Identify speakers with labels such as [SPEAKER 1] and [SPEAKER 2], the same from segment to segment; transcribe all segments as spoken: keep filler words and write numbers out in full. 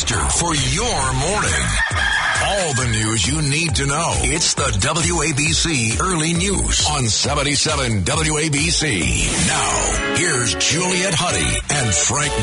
[SPEAKER 1] booster for your morning. All the news you need to know. It's the W A B C Early News on seventy-seven W A B C. Now, here's Juliet Huddy and Frank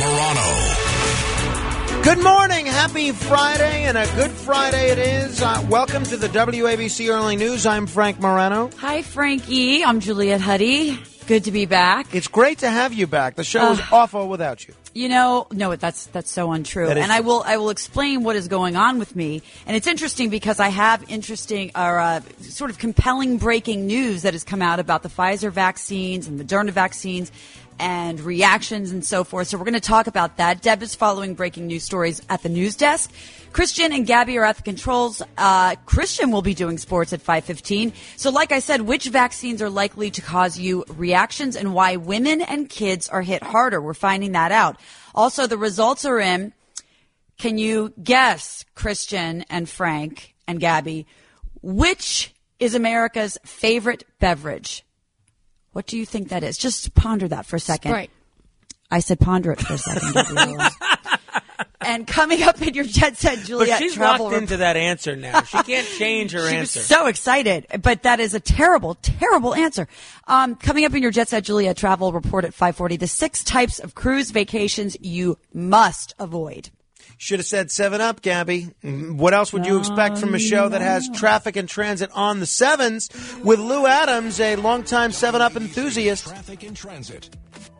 [SPEAKER 1] Morano.
[SPEAKER 2] Good morning. Happy Friday, and a good Friday it is. Uh, welcome to the W A B C Early News. I'm Frank Morano.
[SPEAKER 3] Hi, Frankie. I'm Juliet Huddy. Good to be back.
[SPEAKER 2] It's great to have you back. The show is uh, awful without you.
[SPEAKER 3] You know, no, that's that's so untrue.
[SPEAKER 2] That is
[SPEAKER 3] and I will I will explain what is going on with me. And it's interesting because I have interesting or uh, sort of compelling breaking news that has come out about the Pfizer vaccines and Moderna vaccines and reactions and so forth. So we're going to talk about that. Deb is following breaking news stories at the news desk. Christian and Gabby are at the controls. Uh, Christian will be doing sports at five fifteen. So like I said, which vaccines are likely to cause you reactions and why women and kids are hit harder? We're finding that out. Also, the results are in. Can you guess, Christian and Frank and Gabby, which is America's favorite beverage? What do you think that is? Just ponder that for a second.
[SPEAKER 4] Sprite.
[SPEAKER 3] I said ponder it for a second. And coming up in your Jet Set, Juliet.
[SPEAKER 2] But she's
[SPEAKER 3] travel
[SPEAKER 2] locked into that answer now. She can't change her
[SPEAKER 3] she
[SPEAKER 2] answer.
[SPEAKER 3] Was so excited, but that is a terrible, terrible answer. Um, coming up in your Jet Set, Juliet travel report at five forty, the six types of cruise vacations you must avoid.
[SPEAKER 2] Should have said seven up, Gabby. What else would you expect from a show that has traffic and transit on the sevens with Lou Adams, a longtime seven up enthusiast?
[SPEAKER 1] Traffic and transit.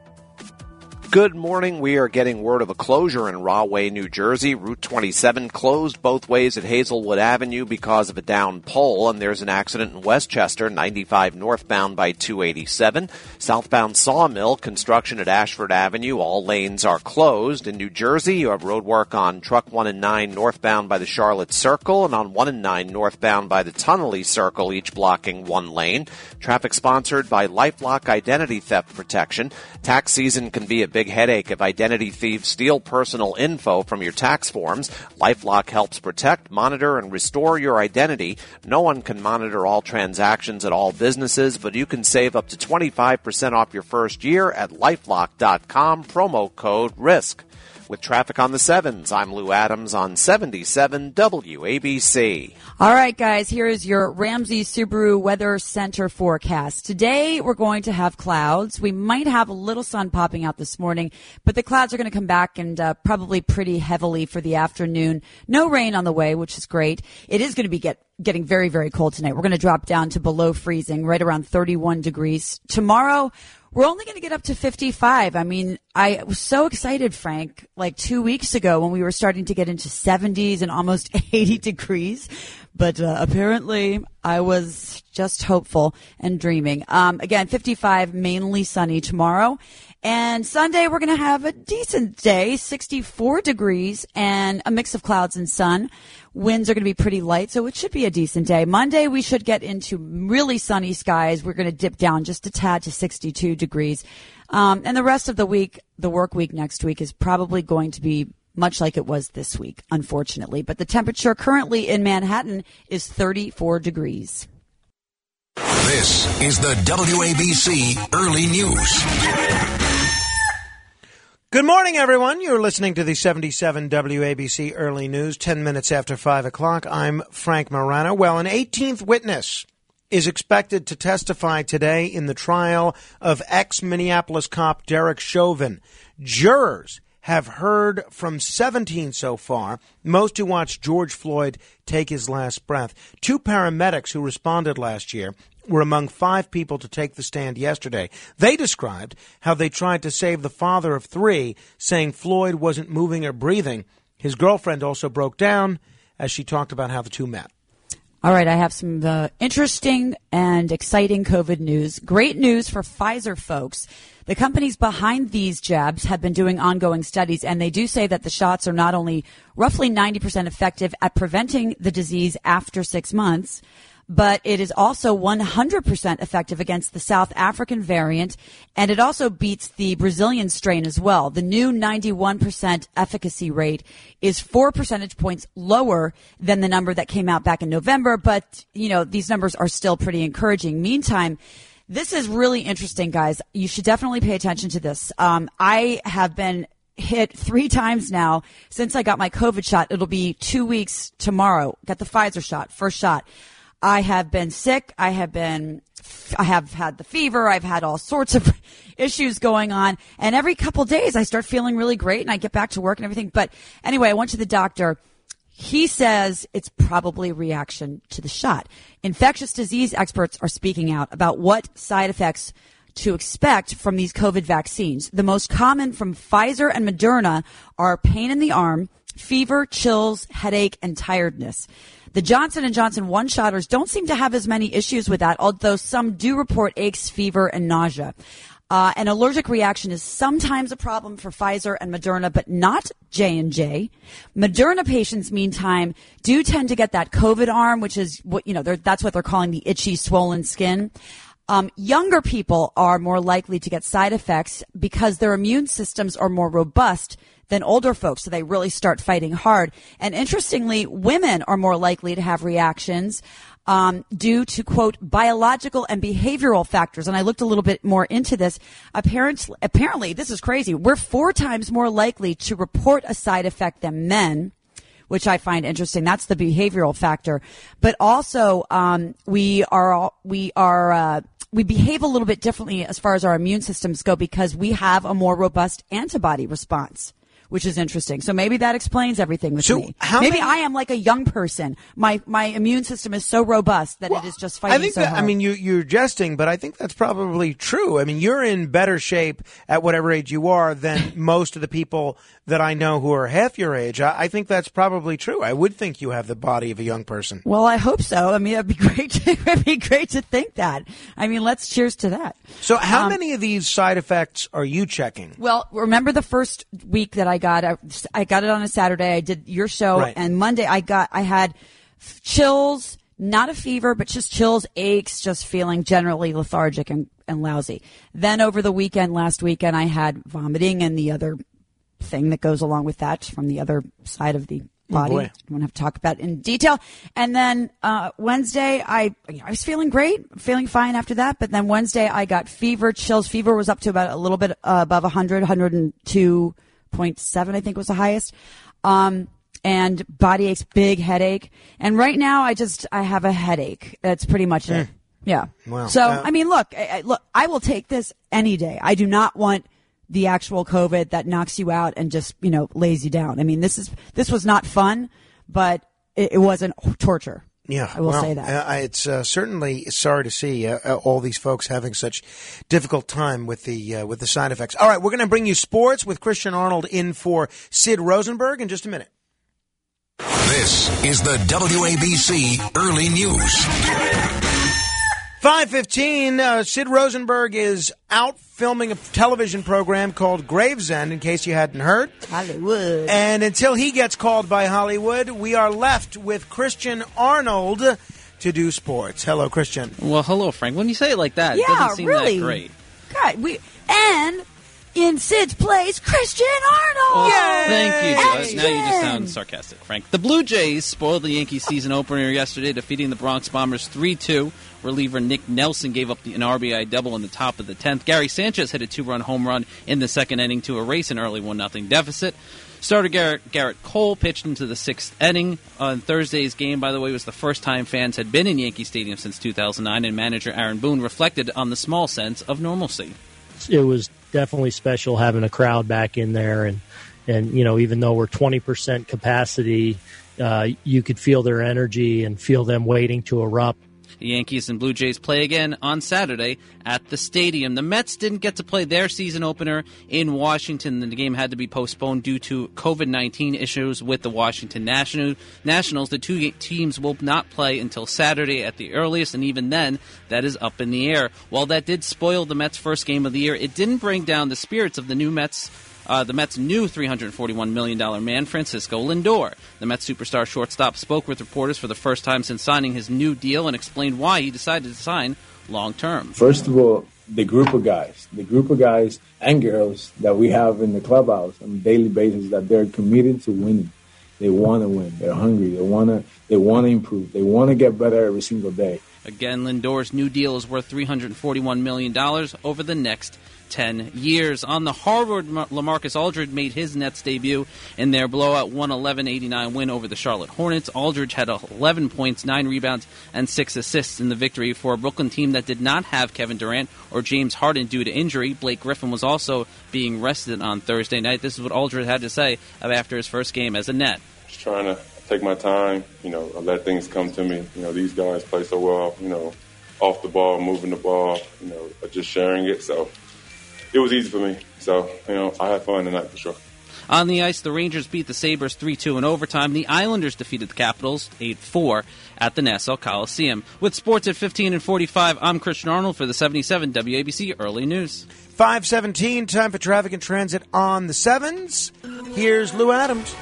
[SPEAKER 5] Good morning. We are getting word of a closure in Rahway, New Jersey. Route twenty-seven closed both ways at Hazelwood Avenue because of a down pole, and there's an accident in Westchester, ninety-five northbound by two eighty-seven. Southbound Sawmill, construction at Ashford Avenue. All lanes are closed. In New Jersey, you have road work on Truck one and nine northbound by the Charlotte Circle and on one and nine northbound by the Tunnelly Circle, each blocking one lane. Traffic sponsored by LifeLock Identity Theft Protection. Tax season can be a big headache if identity thieves steal personal info from your tax forms. LifeLock helps protect, monitor, and restore your identity. No one can monitor all transactions at all businesses, but you can save up to twenty-five percent off your first year at lifelock dot com, promo code RISK. With traffic on the sevens, I'm Lou Adams on seventy-seven W A B C.
[SPEAKER 3] All right, guys, here is your Ramsey Subaru Weather Center forecast. Today, we're going to have clouds. We might have a little sun popping out this morning, but the clouds are going to come back and uh, probably pretty heavily for the afternoon. No rain on the way, which is great. It is going to be get getting very, very cold tonight. We're going to drop down to below freezing, right around thirty-one degrees. Tomorrow, we're only going to get up to fifty-five. I mean, I was so excited, Frank, like two weeks ago when we were starting to get into seventies and almost eighty degrees. But uh, apparently I was just hopeful and dreaming. Um, again, fifty-five, mainly sunny tomorrow. And Sunday, we're going to have a decent day, sixty-four degrees and a mix of clouds and sun. Winds are going to be pretty light, so it should be a decent day. Monday, we should get into really sunny skies. We're going to dip down just a tad to sixty-two degrees. Um, and the rest of the week, the work week next week, is probably going to be much like it was this week, unfortunately. But the temperature currently in Manhattan is thirty-four degrees.
[SPEAKER 1] This is the W A B C Early News.
[SPEAKER 2] Good morning, everyone. You're listening to the seventy-seven W A B C Early News, ten minutes after five o'clock. I'm Frank Morano. Well, an eighteenth witness is expected to testify today in the trial of ex-Minneapolis cop Derek Chauvin. Jurors have heard from seventeen so far, most who watched George Floyd take his last breath. Two paramedics who responded last year were among five people to take the stand yesterday. They described how they tried to save the father of three, saying Floyd wasn't moving or breathing. His girlfriend also broke down as she talked about how the two met.
[SPEAKER 3] All right, I have some uh, interesting and exciting COVID news. Great news for Pfizer folks. The companies behind these jabs have been doing ongoing studies, and they do say that the shots are not only roughly ninety percent effective at preventing the disease after six months, but it is also one hundred percent effective against the South African variant, and it also beats the Brazilian strain as well. The new ninety-one percent efficacy rate is four percentage points lower than the number that came out back in November, but, you know, these numbers are still pretty encouraging. Meantime, this is really interesting, guys. You should definitely pay attention to this. Um, I have been hit three times now since I got my COVID shot. It'll be two weeks tomorrow. Got the Pfizer shot, first shot. I have been sick. I have been, I have had the fever. I've had all sorts of issues going on. And every couple days I start feeling really great and I get back to work and everything. But anyway, I went to the doctor. He says it's probably a reaction to the shot. Infectious disease experts are speaking out about what side effects to expect from these COVID vaccines. The most common from Pfizer and Moderna are pain in the arm, fever, chills, headache, and tiredness. The Johnson and Johnson one-shotters don't seem to have as many issues with that, although some do report aches, fever, and nausea. Uh, an allergic reaction is sometimes a problem for Pfizer and Moderna, but not J and J. Moderna patients, meantime, do tend to get that COVID arm, which is what, you know, that's what they're calling the itchy, swollen skin. Um, younger people are more likely to get side effects because their immune systems are more robust than older folks, so they really start fighting hard. And interestingly, women are more likely to have reactions um, due to, quote, biological and behavioral factors. And I looked a little bit more into this. Apparently, apparently, this is crazy. We're four times more likely to report a side effect than men, which I find interesting. That's the behavioral factor. But also, um, we are, we are, uh, we behave a little bit differently as far as our immune systems go because we have a more robust antibody response, which is interesting. So maybe that explains everything with
[SPEAKER 2] so
[SPEAKER 3] me.
[SPEAKER 2] How
[SPEAKER 3] maybe
[SPEAKER 2] many...
[SPEAKER 3] I am like a young person. My my immune system is so robust that well, it is just fighting
[SPEAKER 2] I think
[SPEAKER 3] so
[SPEAKER 2] that,
[SPEAKER 3] hard.
[SPEAKER 2] I mean, you, you're jesting, but I think that's probably true. I mean, you're in better shape at whatever age you are than most of the people that I know who are half your age. I, I think that's probably true. I would think you have the body of a young person.
[SPEAKER 3] Well, I hope so. I mean, it'd be great to, it'd be great to think that. I mean, let's cheers to that.
[SPEAKER 2] So how
[SPEAKER 3] um,
[SPEAKER 2] many of these side effects are you checking?
[SPEAKER 3] Well, remember the first week that I got, I, I got it on a Saturday. I did your show,
[SPEAKER 2] right.
[SPEAKER 3] And Monday I got, I had chills, not a fever, but just chills, aches, just feeling generally lethargic and, and lousy. Then over the weekend, last weekend, I had vomiting and the other thing that goes along with that from the other side of the body.
[SPEAKER 2] Oh
[SPEAKER 3] I don't want to have to talk about it in detail. And then uh Wednesday, I I was feeling great, feeling fine after that. But then Wednesday, I got fever, chills. Fever was up to about a little bit uh, above one hundred, one oh two point seven, I think was the highest. Um, and body aches, big headache. And right now, I just I have a headache. That's pretty much mm. it. Yeah.
[SPEAKER 2] Wow.
[SPEAKER 3] So
[SPEAKER 2] uh,
[SPEAKER 3] I mean, look, I, I, look, I will take this any day. I do not want the actual COVID that knocks you out and just, you know, lays you down. I mean, this is, this was not fun, but it, it wasn't torture.
[SPEAKER 2] Yeah,
[SPEAKER 3] I will
[SPEAKER 2] well,
[SPEAKER 3] say that.
[SPEAKER 2] Uh, it's uh, certainly sorry to see uh, all these folks having such difficult time with the uh, with the side effects. All right, we're going to bring you sports with Christian Arnold in for Sid Rosenberg in just a minute.
[SPEAKER 1] This is the W A B C Early News.
[SPEAKER 2] five fifteen, uh, Sid Rosenberg is out filming a television program called Gravesend, in case you hadn't heard.
[SPEAKER 3] Hollywood.
[SPEAKER 2] And until he gets called by Hollywood, we are left with Christian Arnold to do sports. Hello, Christian.
[SPEAKER 4] Well, hello, Frank. When you say it like that,
[SPEAKER 3] yeah,
[SPEAKER 4] it doesn't seem
[SPEAKER 3] really.
[SPEAKER 4] that great.
[SPEAKER 3] God, we and in Sid's place, Christian Arnold.
[SPEAKER 4] Well, thank you, Josh.
[SPEAKER 3] Action.
[SPEAKER 4] Now you just sound sarcastic, Frank. The Blue Jays spoiled the Yankees' season opener yesterday, defeating the Bronx Bombers three two. Reliever Nick Nelson gave up the, an R B I double in the top of the tenth. Gary Sanchez hit a two-run home run in the second inning to erase an early one nothing deficit. Starter Garrett, Garrett Cole pitched into the sixth inning. On Thursday's game, by the way, was the first time fans had been in Yankee Stadium since two thousand nine, and manager Aaron Boone reflected on the small sense of normalcy.
[SPEAKER 6] It was definitely special having a crowd back in there, and, and you know, even though we're twenty percent capacity, uh, you could feel their energy and feel them waiting to erupt.
[SPEAKER 4] The Yankees and Blue Jays play again on Saturday at the stadium. The Mets didn't get to play their season opener in Washington. The game had to be postponed due to COVID nineteen issues with the Washington National Nationals. The two teams will not play until Saturday at the earliest, and even then, that is up in the air. While that did spoil the Mets' first game of the year, it didn't bring down the spirits of the new Mets. Uh, the Mets' new three hundred forty-one million dollars man, Francisco Lindor. The Mets superstar shortstop spoke with reporters for the first time since signing his new deal and explained why he decided to sign long-term.
[SPEAKER 7] First of all, the group of guys, the group of guys and girls that we have in the clubhouse on a daily basis, that they're committed to winning. They want to win. They're hungry. They want to They want to improve. They want to get better every single day.
[SPEAKER 4] Again, Lindor's new deal is worth three hundred forty-one million dollars over the next ten years. On the hardwood, LaMarcus Aldridge made his Nets debut in their blowout one eleven eighty-nine win over the Charlotte Hornets. Aldridge had eleven points, nine rebounds, and six assists in the victory for a Brooklyn team that did not have Kevin Durant or James Harden due to injury. Blake Griffin was also being rested on Thursday night. This is what Aldridge had to say after his first game as a Net.
[SPEAKER 8] Just trying to take my time, you know, let things come to me. You know, these guys play so well, you know, off the ball, moving the ball, you know, just sharing it. So it was easy for me. So, you know, I had fun tonight for sure.
[SPEAKER 4] On the ice, the Rangers beat the Sabres three two in overtime. The Islanders defeated the Capitals eight four at the Nassau Coliseum. With sports at fifteen and forty-five, I'm Christian Arnold for the seventy-seven W A B C Early News.
[SPEAKER 2] five seventeen, time for traffic and transit on the sevens. Here's Lou Adams.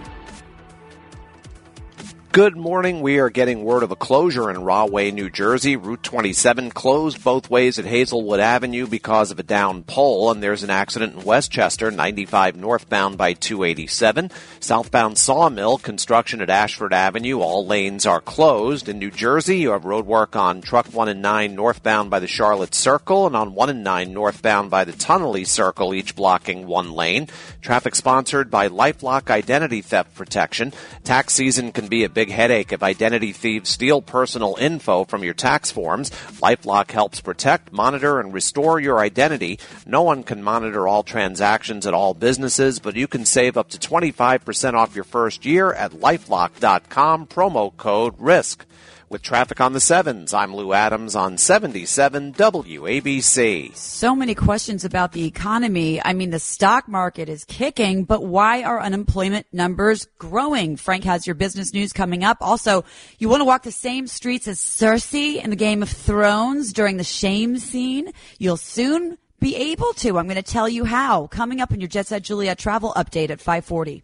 [SPEAKER 5] Good morning. We are getting word of a closure in Rahway, New Jersey. Route twenty-seven closed both ways at Hazelwood Avenue because of a down pole, and there's an accident in Westchester, ninety-five northbound by two eighty-seven. Southbound Sawmill, construction at Ashford Avenue. All lanes are closed. In New Jersey, you have road work on Truck one and nine northbound by the Charlotte Circle and on one and nine northbound by the Tunnelly Circle, each blocking one lane. Traffic sponsored by LifeLock Identity Theft Protection. Tax season can be a big headache if identity thieves steal personal info from your tax forms. LifeLock helps protect, monitor, and restore your identity. No one can monitor all transactions at all businesses, but you can save up to twenty-five percent off your first year at lifelock dot com, promo code RISK. With traffic on the sevens, I'm Lou Adams on seventy-seven W A B C.
[SPEAKER 3] So many questions about the economy. I mean, the stock market is kicking, but why are unemployment numbers growing? Frank has your business news coming up. Also, you want to walk the same streets as Cersei in the Game of Thrones during the shame scene? You'll soon be able to. I'm going to tell you how. Coming up in your Jet Set Juliet travel update at five forty.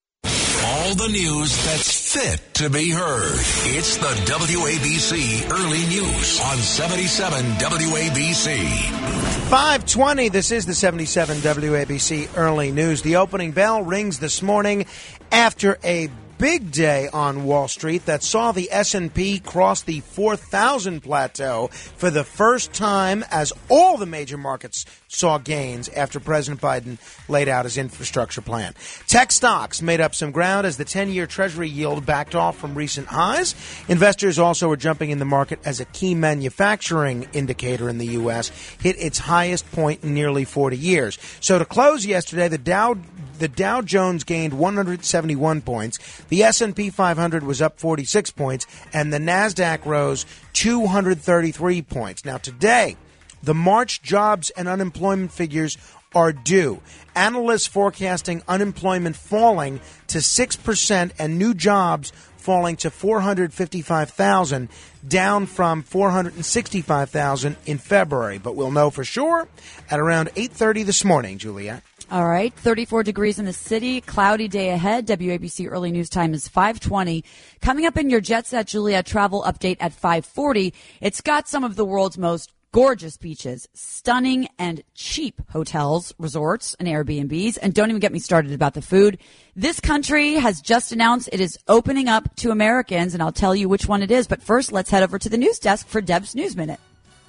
[SPEAKER 1] All the news that's fit to be heard. It's the W A B C Early News on seventy-seven W A B C.
[SPEAKER 2] five twenty, this is the seventy-seven W A B C Early News. The opening bell rings this morning after a big day on Wall Street that saw the S and P cross the four thousand plateau for the first time as all the major markets saw gains after President Biden laid out his infrastructure plan. Tech stocks made up some ground as the ten-year Treasury yield backed off from recent highs. Investors also were jumping in the market as a key manufacturing indicator in the U S hit its highest point in nearly forty years. So to close yesterday, the Dow The Dow Jones gained one hundred seventy-one points, the S and P five hundred was up forty-six points, and the NASDAQ rose two hundred thirty-three points. Now today, the March jobs and unemployment figures are due. Analysts forecasting unemployment falling to six percent and new jobs falling to four hundred fifty-five thousand, down from four hundred sixty-five thousand in February. But we'll know for sure at around eight thirty this morning, Juliet.
[SPEAKER 3] All right, thirty-four degrees in the city, cloudy day ahead. W A B C early news time is five twenty. Coming up in your Jet Set Juliet travel update at five forty, it's got some of the world's most gorgeous beaches, stunning and cheap hotels, resorts, and Airbnbs. And don't even get me started about the food. This country has just announced it is opening up to Americans, and I'll tell you which one it is. But first, let's head over to the news desk for Deb's News Minute.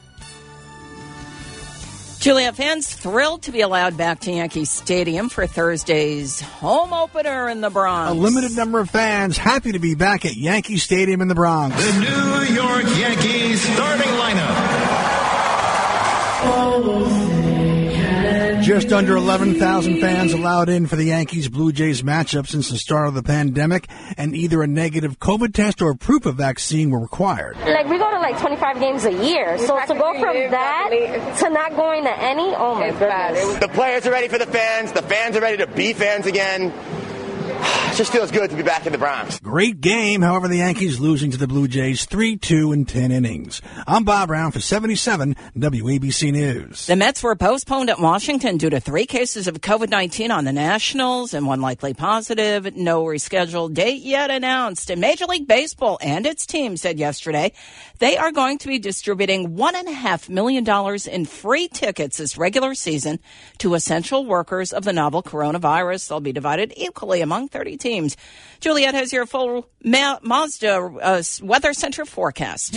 [SPEAKER 9] Juliet, fans thrilled to be allowed back to Yankee Stadium for Thursday's home opener in the Bronx.
[SPEAKER 10] A limited number of fans happy to be back at Yankee Stadium in the Bronx.
[SPEAKER 11] The New York Yankees starting lineup.
[SPEAKER 10] Just under eleven thousand fans allowed in for the Yankees-Blue Jays matchup since the start of the pandemic, and either a negative COVID test or proof of vaccine were required.
[SPEAKER 12] Like, we go to like twenty-five games a year, so to go from that to not going to any, oh my goodness.
[SPEAKER 13] The players are ready for the fans. The fans are ready to be fans again. It just feels good to be back in the Bronx.
[SPEAKER 10] Great game, however, the Yankees losing to the Blue Jays three two in ten innings. I'm Bob Brown for seventy-seven W A B C News.
[SPEAKER 9] The Mets were postponed at Washington due to three cases of COVID nineteen on the Nationals and one likely positive. No rescheduled date yet announced. And Major League Baseball and its team said yesterday they are going to be distributing one point five million dollars in free tickets this regular season to essential workers of the novel coronavirus. They'll be divided equally among thirty teams teams. Juliet has your full Ma- Mazda uh, Weather Center forecast.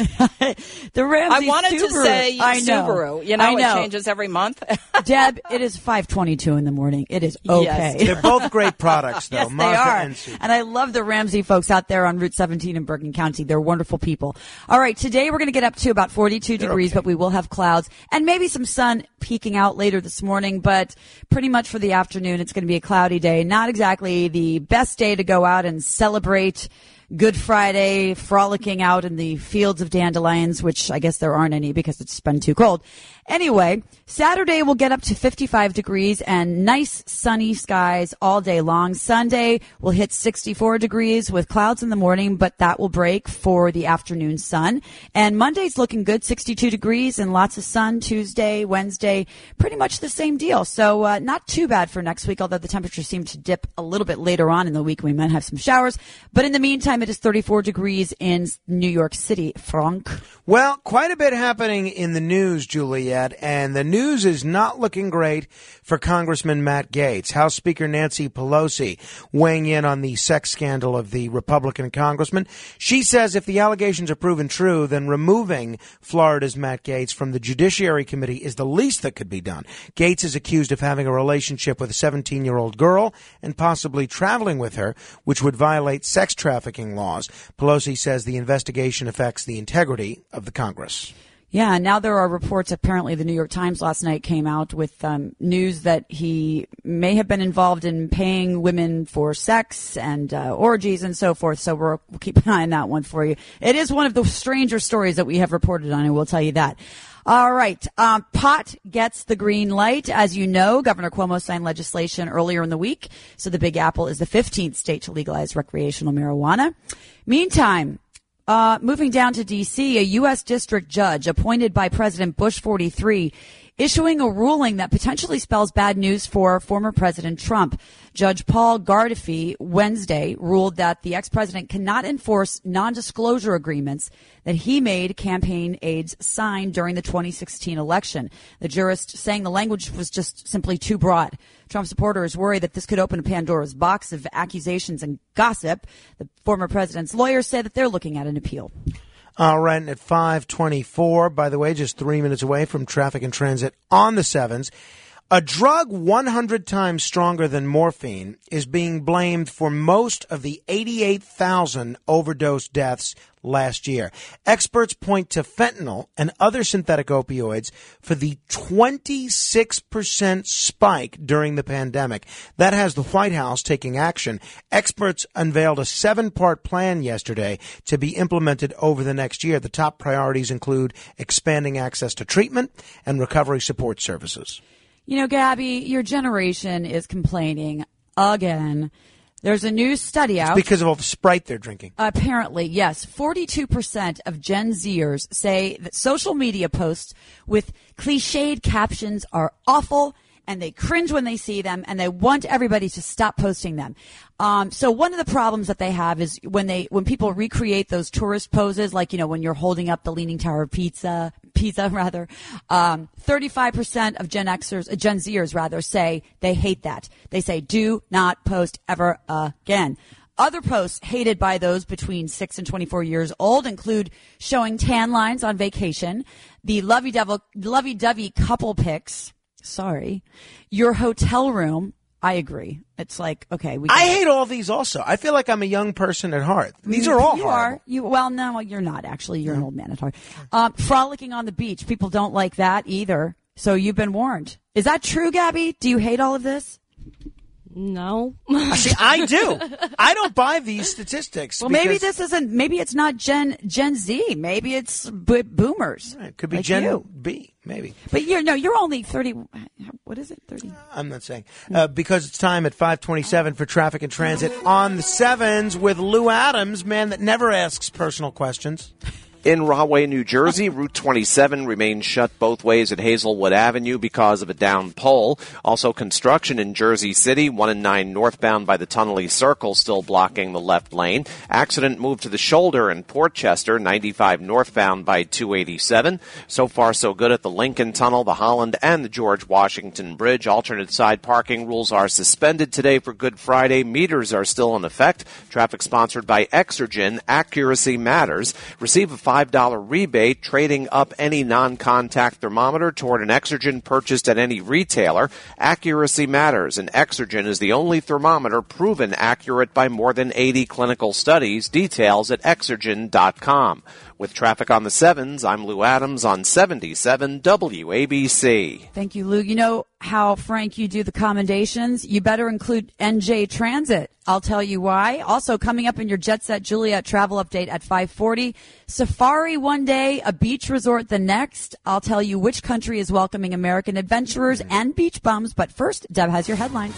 [SPEAKER 3] The Ramsey
[SPEAKER 9] I wanted
[SPEAKER 3] Subaru.
[SPEAKER 9] to say
[SPEAKER 3] I know.
[SPEAKER 9] Subaru. You know,
[SPEAKER 3] I know.
[SPEAKER 9] It changes every month.
[SPEAKER 3] Deb, it is five twenty-two in the morning. It is okay.
[SPEAKER 9] Yes.
[SPEAKER 2] They're both great products, though.
[SPEAKER 3] Yes,
[SPEAKER 2] Mazda
[SPEAKER 3] they are.
[SPEAKER 2] and Subaru.
[SPEAKER 3] And I love the Ramsey folks out there on Route seventeen in Bergen County. They're wonderful people. All right, today we're going to get up to about forty-two
[SPEAKER 2] They're
[SPEAKER 3] degrees,
[SPEAKER 2] okay.
[SPEAKER 3] but we will have clouds and maybe some sun peeking out later this morning. But pretty much for the afternoon, it's going to be a cloudy day. Not exactly the best day to go out and celebrate Good Friday, frolicking out in the fields of dandelions, which I guess there aren't any because it's been too cold. Anyway, Saturday will get up to fifty-five degrees and nice sunny skies all day long. Sunday will hit sixty-four degrees with clouds in the morning, but that will break for the afternoon sun. And Monday's looking good, sixty-two degrees and lots of sun. Tuesday, Wednesday, pretty much the same deal. So uh, not too bad for next week, although the temperature seemed to dip a little bit later on in the week. We might have some showers. But in the meantime, it is thirty-four degrees in New York City. Frank?
[SPEAKER 2] Well, quite a bit happening in the news, Juliet, and the news is not looking great for Congressman Matt Gaetz. House Speaker Nancy Pelosi weighing in on the sex scandal of the Republican congressman. She says if the allegations are proven true, then removing Florida's Matt Gaetz from the Judiciary Committee is the least that could be done. Gaetz is accused of having a relationship with a seventeen-year-old girl and possibly traveling with her, which would violate sex trafficking laws. Pelosi says the investigation affects the integrity of the Congress.
[SPEAKER 3] Yeah, now there are reports. Apparently, the New York Times last night came out with um, news that he may have been involved in paying women for sex and uh, orgies and so forth. So we're, we'll keep an eye on that one for you. It is one of the stranger stories that we have reported on, and we'll tell you that. All right. Um, pot gets the green light. As you know, Governor Cuomo signed legislation earlier in the week. So the Big Apple is the fifteenth state to legalize recreational marijuana. Meantime, Uh, moving down to D C, a U S district judge appointed by President Bush forty-three issuing a ruling that potentially spells bad news for former President Trump. Judge Paul Gardefee Wednesday ruled that the ex-president cannot enforce non-disclosure agreements that he made campaign aides sign during the twenty sixteen election. The jurist saying the language was just simply too broad. Trump supporters worry that this could open a Pandora's box of accusations and gossip. The former president's lawyers say that they're looking at an appeal.
[SPEAKER 2] All right, and at five twenty-four, by the way, just three minutes away from traffic and transit on the sevens, a drug one hundred times stronger than morphine is being blamed for most of the eighty-eight thousand overdose deaths last year. Experts point to fentanyl and other synthetic opioids for the twenty-six percent spike during the pandemic. That has the White House taking action. Experts unveiled a seven-part plan yesterday to be implemented over the next year. The top priorities include expanding access to treatment and recovery support services.
[SPEAKER 3] You know, Gabby, your generation is complaining again. There's a new study out.
[SPEAKER 2] It's because of all the Sprite they're drinking.
[SPEAKER 3] Apparently, yes. forty-two percent of Gen Zers say that social media posts with cliched captions are awful and they cringe when they see them and they want everybody to stop posting them. Um, so one of the problems that they have is when they, when people recreate those tourist poses, like, you know, when you're holding up the Leaning Tower of Pizza, Pizza rather, um, thirty-five percent of Gen Xers, uh, Gen Zers rather say they hate that. They say do not post ever again. Other posts hated by those between six and twenty-four years old include showing tan lines on vacation, the lovey-dovey, lovey-dovey couple pics. Sorry. Your hotel room. I agree. It's like, okay. We
[SPEAKER 2] I hate all these also. I feel like I'm a young person at heart. These are all
[SPEAKER 3] You
[SPEAKER 2] horrible.
[SPEAKER 3] are. You, well, no, you're not actually. You're an old man at heart. Um, frolicking on the beach. People don't like that either. So you've been warned. Is that true, Gabby? Do you hate all of this?
[SPEAKER 14] No.
[SPEAKER 2] See, I do. I don't buy these statistics.
[SPEAKER 3] Well, maybe this isn't, maybe it's not Gen Gen Z. Maybe it's b- boomers.
[SPEAKER 2] Right, it could be
[SPEAKER 3] like
[SPEAKER 2] Gen
[SPEAKER 3] you.
[SPEAKER 2] B, maybe.
[SPEAKER 3] But you're, no, you're only thirty. What is it, thirty?
[SPEAKER 2] I'm not saying. Uh, because it's time at five twenty-seven for traffic and transit on the sevens with Lou Adams, man that never asks personal questions.
[SPEAKER 5] In Rahway, New Jersey, Route twenty-seven remains shut both ways at Hazelwood Avenue because of a downed pole. Also construction in Jersey City, one and nine northbound by the Tunnelly Circle still blocking the left lane. Accident moved to the shoulder in Portchester, ninety-five northbound by two eighty-seven. So far so good at the Lincoln Tunnel, the Holland, and the George Washington Bridge. Alternate side parking rules are suspended today for Good Friday. Meters are still in effect. Traffic sponsored by Exergen. Accuracy matters. Receive a five dollar rebate trading up any non-contact thermometer toward an Exergen purchased at any retailer. Accuracy matters, and Exergen is the only thermometer proven accurate by more than eighty clinical studies. Details at exergen dot com. With traffic on the sevens, I'm Lou Adams on seventy-seven W A B C.
[SPEAKER 3] Thank you, Lou. You know how, Frank, you do the commendations? You better include N J Transit. I'll tell you why. Also, coming up in your Jet Set Juliet travel update at five forty, safari one day, a beach resort the next. I'll tell you which country is welcoming American adventurers and beach bums. But first, Deb has your headlines.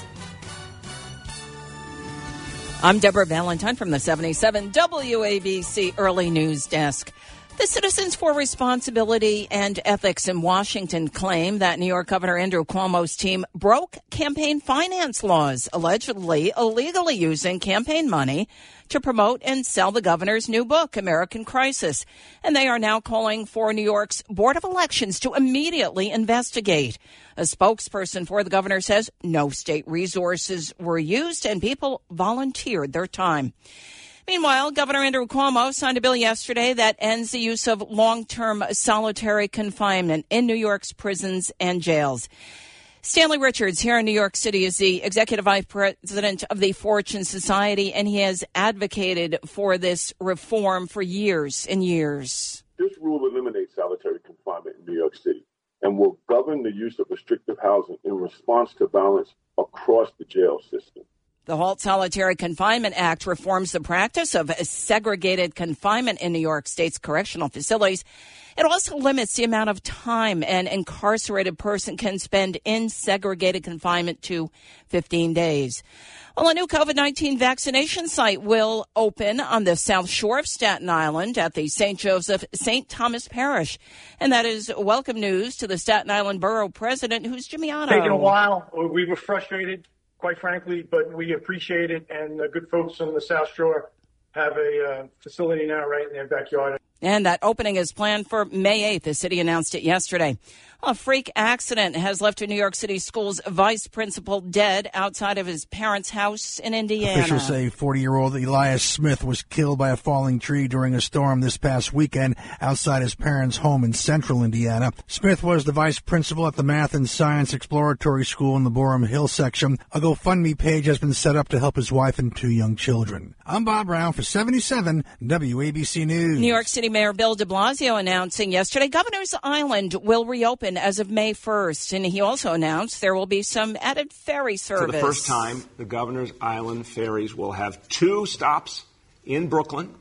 [SPEAKER 9] I'm Deborah Valentine from the seventy-seven W A B C Early News Desk. The Citizens for Responsibility and Ethics in Washington claim that New York Governor Andrew Cuomo's team broke campaign finance laws, allegedly illegally using campaign money to promote and sell the governor's new book, American Crisis. And they are now calling for New York's Board of Elections to immediately investigate. A spokesperson for the governor says no state resources were used and people volunteered their time. Meanwhile, Governor Andrew Cuomo signed a bill yesterday that ends the use of long-term solitary confinement in New York's prisons and jails. Stanley Richards here in New York City is the executive vice president of the Fortune Society, and he has advocated for this reform for years and years.
[SPEAKER 15] This rule eliminates solitary confinement in New York City and will govern the use of restrictive housing in response to violence across the jail system.
[SPEAKER 9] The Halt Solitary Confinement Act reforms the practice of segregated confinement in New York State's correctional facilities. It also limits the amount of time an incarcerated person can spend in segregated confinement to fifteen days. Well, a new COVID nineteen vaccination site will open on the South Shore of Staten Island at the Saint Joseph Saint Thomas Parish. And that is welcome news to the Staten Island Borough President, who's Jimmy Otto.
[SPEAKER 16] Taken a while. We were frustrated, quite frankly, but we appreciate it. And the good folks on the South Shore have a uh, facility now right in their backyard.
[SPEAKER 9] And that opening is planned for May eighth. The city announced it yesterday. A freak accident has left a New York City school's vice principal dead outside of his parents' house in Indiana.
[SPEAKER 10] Officials say forty-year-old Elias Smith was killed by a falling tree during a storm this past weekend outside his parents' home in central Indiana. Smith was the vice principal at the Math and Science Exploratory School in the Borum Hill section. A GoFundMe page has been set up to help his wife and two young children. I'm Bob Brown for seventy-seven W A B C News.
[SPEAKER 9] New York City Mayor Bill de Blasio announcing yesterday Governor's Island will reopen as of May first. And he also announced there will be some added ferry service.
[SPEAKER 17] For the first time, the Governor's Island ferries will have two stops in Brooklyn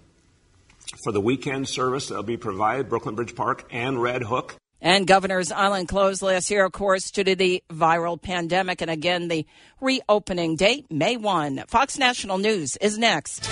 [SPEAKER 17] for the weekend service that will be provided, Brooklyn Bridge Park and Red Hook.
[SPEAKER 9] And Governor's Island closed last year, of course, due to the viral pandemic. And again, the reopening date, May first. Fox National News is next.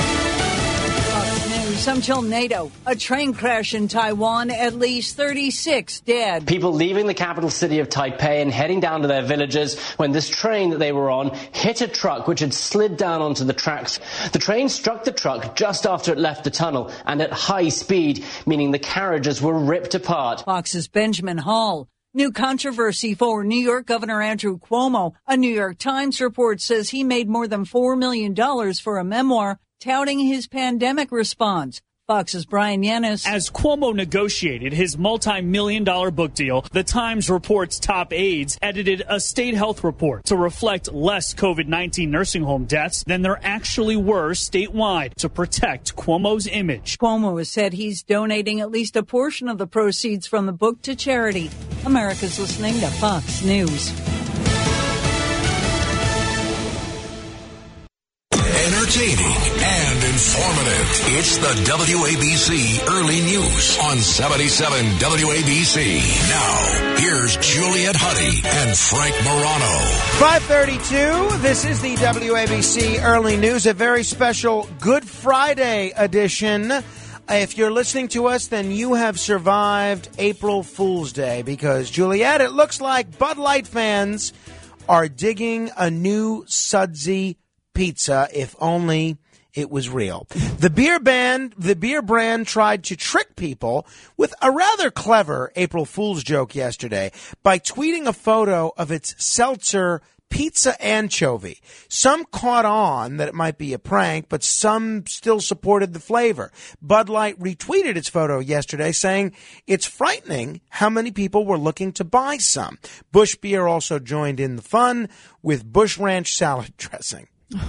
[SPEAKER 18] News until NATO. A train crash in Taiwan, at least thirty-six dead.
[SPEAKER 19] People leaving the capital city of Taipei and heading down to their villages when this train that they were on hit a truck which had slid down onto the tracks. The train struck the truck just after it left the tunnel and at high speed, meaning the carriages were ripped apart.
[SPEAKER 18] Fox's Benjamin Hall. New controversy for New York Governor Andrew Cuomo. A New York Times report says he made more than four million dollars for a memoir touting his pandemic response. Fox's Brian Yanis.
[SPEAKER 20] As Cuomo negotiated his multi-million dollar book deal, the Times report's top aides edited a state health report to reflect less COVID nineteen nursing home deaths than there actually were statewide to protect Cuomo's image.
[SPEAKER 18] Cuomo has said he's donating at least a portion of the proceeds from the book to charity. America's listening to Fox News.
[SPEAKER 1] Entertaining and informative. It's the W A B C Early News on seventy-seven W A B C. Now, here's Juliet Huddy and Frank Morano.
[SPEAKER 2] five thirty-two, this is the W A B C Early News, a very special Good Friday edition if you're listening to us, then you have survived April Fool's Day because, Juliet, it looks like Bud Light fans are digging a new sudsy pizza, if only it was real. The beer band, the beer brand tried to trick people with a rather clever April Fool's joke yesterday by tweeting a photo of its seltzer pizza anchovy. Some caught on that it might be a prank, but some still supported the flavor. Bud Light retweeted its photo yesterday saying it's frightening how many people were looking to buy some. Busch Beer also joined in the fun with Busch Ranch salad dressing.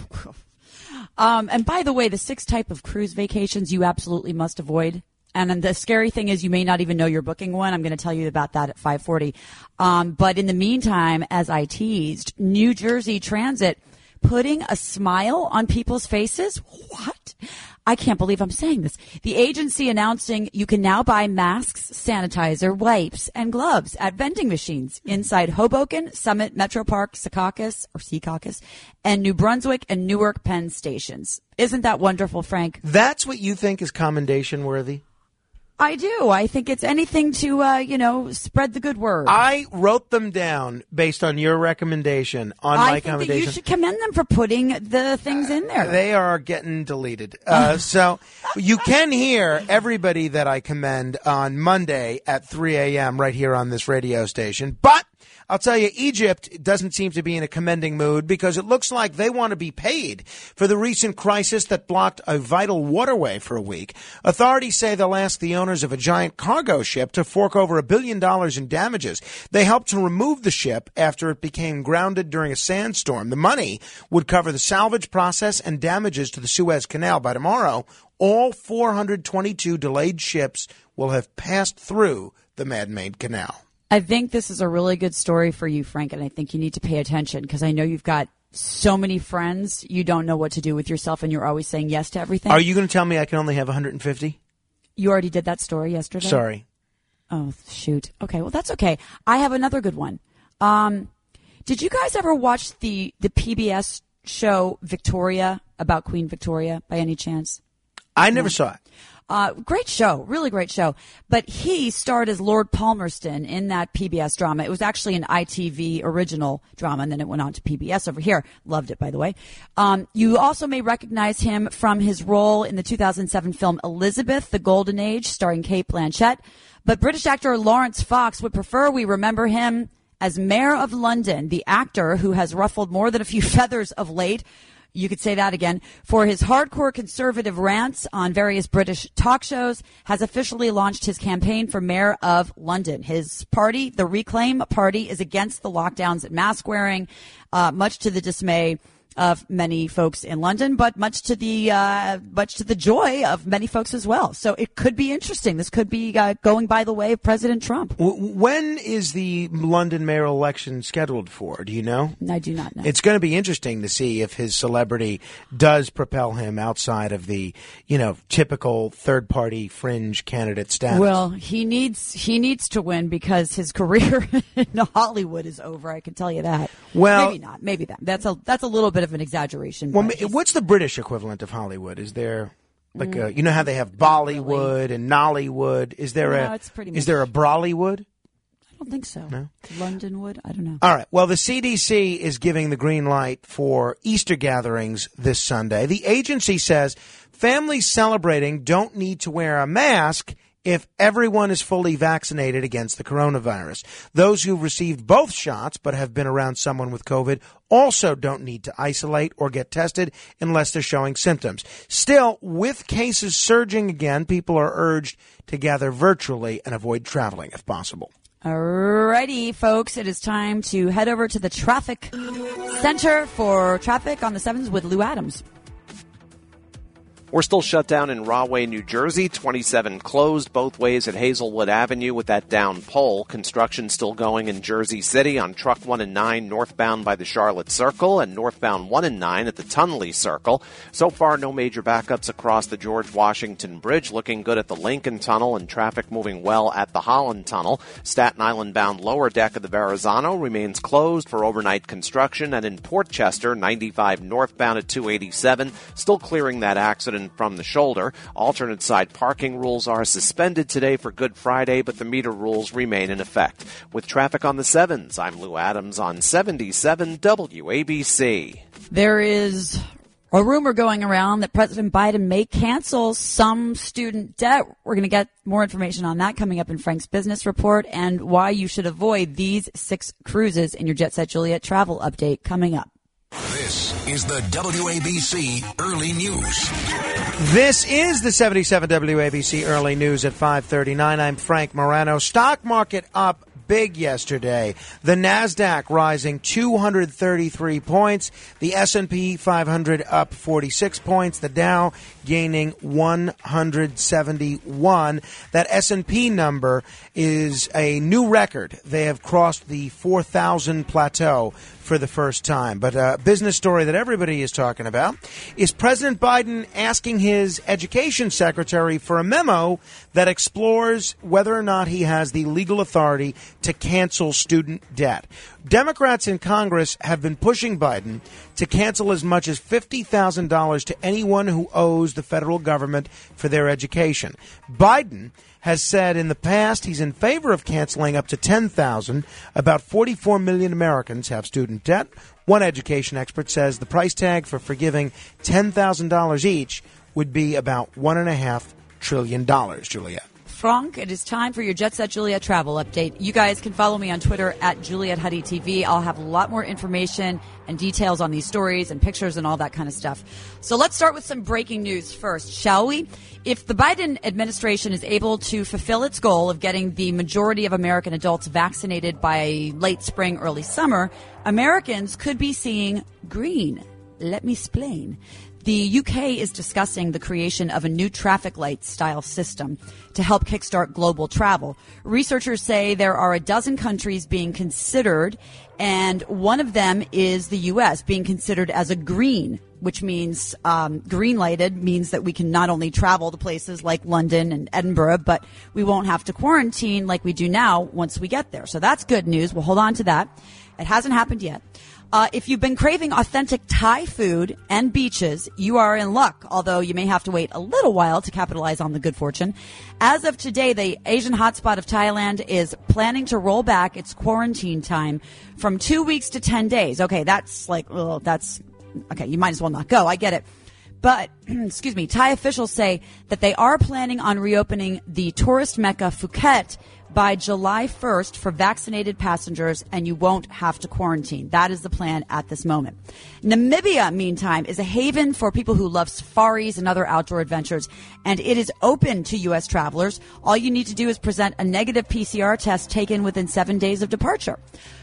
[SPEAKER 3] Um, and by the way, the six type of cruise vacations you absolutely must avoid. And then the scary thing is you may not even know you're booking one. I'm going to tell you about that at five forty. Um, but in the meantime, as I teased, New Jersey Transit putting a smile on people's faces. What? I can't believe I'm saying this. The agency announcing you can now buy masks, sanitizer, wipes, and gloves at vending machines inside Hoboken, Summit, Metro Park, Secaucus, or Secaucus, and New Brunswick and Newark Penn stations. Isn't that wonderful, Frank?
[SPEAKER 2] That's what you think is commendation worthy?
[SPEAKER 3] I do. I think it's anything to, uh, you know, spread the good word.
[SPEAKER 2] I wrote them down based on your recommendation on
[SPEAKER 3] I
[SPEAKER 2] my
[SPEAKER 3] think
[SPEAKER 2] commendation.
[SPEAKER 3] That you should commend them for putting the things in there.
[SPEAKER 2] They are getting deleted. Uh, so you can hear everybody that I commend on Monday at three a.m. right here on this radio station. But I'll tell you, Egypt doesn't seem to be in a commending mood because it looks like they want to be paid for the recent crisis that blocked a vital waterway for a week. Authorities say they'll ask the owners of a giant cargo ship to fork over a billion dollars in damages. They helped to remove the ship after it became grounded during a sandstorm. The money would cover the salvage process and damages to the Suez Canal. By tomorrow, all four hundred twenty-two delayed ships will have passed through the man-made canal.
[SPEAKER 3] I think this is a really good story for you, Frank, and I think you need to pay attention because I know you've got so many friends. You don't know what to do with yourself, and you're always saying yes to everything.
[SPEAKER 2] Are you going to tell me I can only have one hundred fifty?
[SPEAKER 3] You already did that story yesterday?
[SPEAKER 2] Sorry.
[SPEAKER 3] Oh, shoot. Okay, well, that's okay. I have another good one. Um, did you guys ever watch the, the P B S show Victoria, about Queen Victoria, by any chance?
[SPEAKER 2] I never no. saw it.
[SPEAKER 3] Uh, great show, really great show. But he starred as Lord Palmerston in that P B S drama. It was actually an I T V original drama, and then it went on to P B S over here. Loved it, by the way. Um, you also may recognize him from his role in the two thousand seven film Elizabeth, The Golden Age, starring Cate Blanchett. But British actor Lawrence Fox would prefer we remember him as Mayor of London, the actor who has ruffled more than a few feathers of late. You could say that again. For his hardcore conservative rants on various British talk shows, has officially launched his campaign for Mayor of London. His party, the Reclaim Party, is against the lockdowns and mask wearing, uh, much to the dismay of many folks in London, but much to the uh, much to the joy of many folks as well. So it could be interesting. This could be uh, going by the way of President Trump.
[SPEAKER 2] When is the London mayoral election scheduled for? Do you know?
[SPEAKER 3] I do not know.
[SPEAKER 2] It's going to be interesting to see if his celebrity does propel him outside of the, you know, typical third-party fringe candidate status.
[SPEAKER 3] Well, he needs he needs to win because his career in Hollywood is over. I can tell you that.
[SPEAKER 2] Well,
[SPEAKER 3] maybe not. Maybe that. That's a that's a little bit of an exaggeration.
[SPEAKER 2] Well, what's the British equivalent of Hollywood? Is there like a, you know how they have Bollywood really. and Nollywood? Is there
[SPEAKER 3] no,
[SPEAKER 2] a
[SPEAKER 3] it's pretty
[SPEAKER 2] is there a Brawlywood?
[SPEAKER 3] I don't think so.
[SPEAKER 2] No?
[SPEAKER 3] Londonwood? I don't know.
[SPEAKER 2] All right. Well, the C D C is giving the green light for Easter gatherings this Sunday. The agency says families celebrating don't need to wear a mask if everyone is fully vaccinated against the coronavirus. Those who received both shots but have been around someone with COVID also don't need to isolate or get tested unless they're showing symptoms. Still, with cases surging again, people are urged to gather virtually and avoid traveling if possible.
[SPEAKER 3] Alrighty, folks, it is time to head over to the Traffic Center for traffic on the sevens with Lou Adams.
[SPEAKER 5] We're still shut down in Rahway, New Jersey. twenty-seven closed both ways at Hazelwood Avenue with that down pole. Construction still going in Jersey City on Truck one and nine northbound by the Charlotte Circle and northbound one and nine at the Tunley Circle. So far, no major backups across the George Washington Bridge. Looking good at the Lincoln Tunnel and traffic moving well at the Holland Tunnel. Staten Island bound lower deck of the Verrazano remains closed for overnight construction. And in Port Chester, ninety-five northbound at two eighty-seven, still clearing that accident driven from the shoulder. Alternate side parking rules are suspended today for Good Friday, but the meter rules remain in effect. With traffic on the sevens, I'm Lou Adams on seventy-seven W A B C.
[SPEAKER 3] There is a rumor going around that President Biden may cancel some student debt. We're going to get more information on that coming up in Frank's Business Report, and why you should avoid these six cruises in your Jet Set Juliet travel update coming up.
[SPEAKER 1] This is the W A B C Early News.
[SPEAKER 2] This is the seventy-seven W A B C Early News at five thirty-nine. I'm Frank Morano. Stock market up big yesterday. The NASDAQ rising two hundred thirty-three points. The S and P five hundred up forty-six points. The Dow gaining one hundred seventy-one. That S and P number is a new record. They have crossed the four thousand plateau for the first time. But a business story that everybody is talking about is President Biden asking his education secretary for a memo that explores whether or not he has the legal authority to cancel student debt. Democrats in Congress have been pushing Biden to cancel as much as fifty thousand dollars to anyone who owes the federal government for their education. Biden has said in the past he's in favor of canceling up to ten thousand dollars. About forty-four million Americans have student debt. One education expert says the price tag for forgiving ten thousand dollars each would be about one point five trillion dollars, Juliet.
[SPEAKER 3] Frank, it is time for your Jet Set Juliet travel update. You guys can follow me on Twitter at Juliet Huddy T V. I'll have a lot more information and details on these stories and pictures and all that kind of stuff. So let's start with some breaking news first, shall we? If the Biden administration is able to fulfill its goal of getting the majority of American adults vaccinated by late spring, early summer, Americans could be seeing green. Let me explain. The U K is discussing the creation of a new traffic light style system to help kickstart global travel. Researchers say there are a dozen countries being considered, and one of them is the U S being considered as a green, which means um, green lighted means that we can not only travel to places like London and Edinburgh, but we won't have to quarantine like we do now once we get there. So that's good news. We'll hold on to that. It hasn't happened yet. Uh, if you've been craving authentic Thai food and beaches, you are in luck, although you may have to wait a little while to capitalize on the good fortune. As of today, the Asian hotspot of Thailand is planning to roll back its quarantine time from two weeks to ten days. Okay, that's like, oh, that's, okay, you might as well not go. I get it. But, excuse me, Thai officials say that they are planning on reopening the tourist mecca Phuket by July first for vaccinated passengers, and you won't have to quarantine. That is the plan at this moment. Namibia, meantime, is a haven for people who love safaris and other outdoor adventures, and it is open to U S travelers. All you need to do is present a negative P C R test taken within seven days of departure.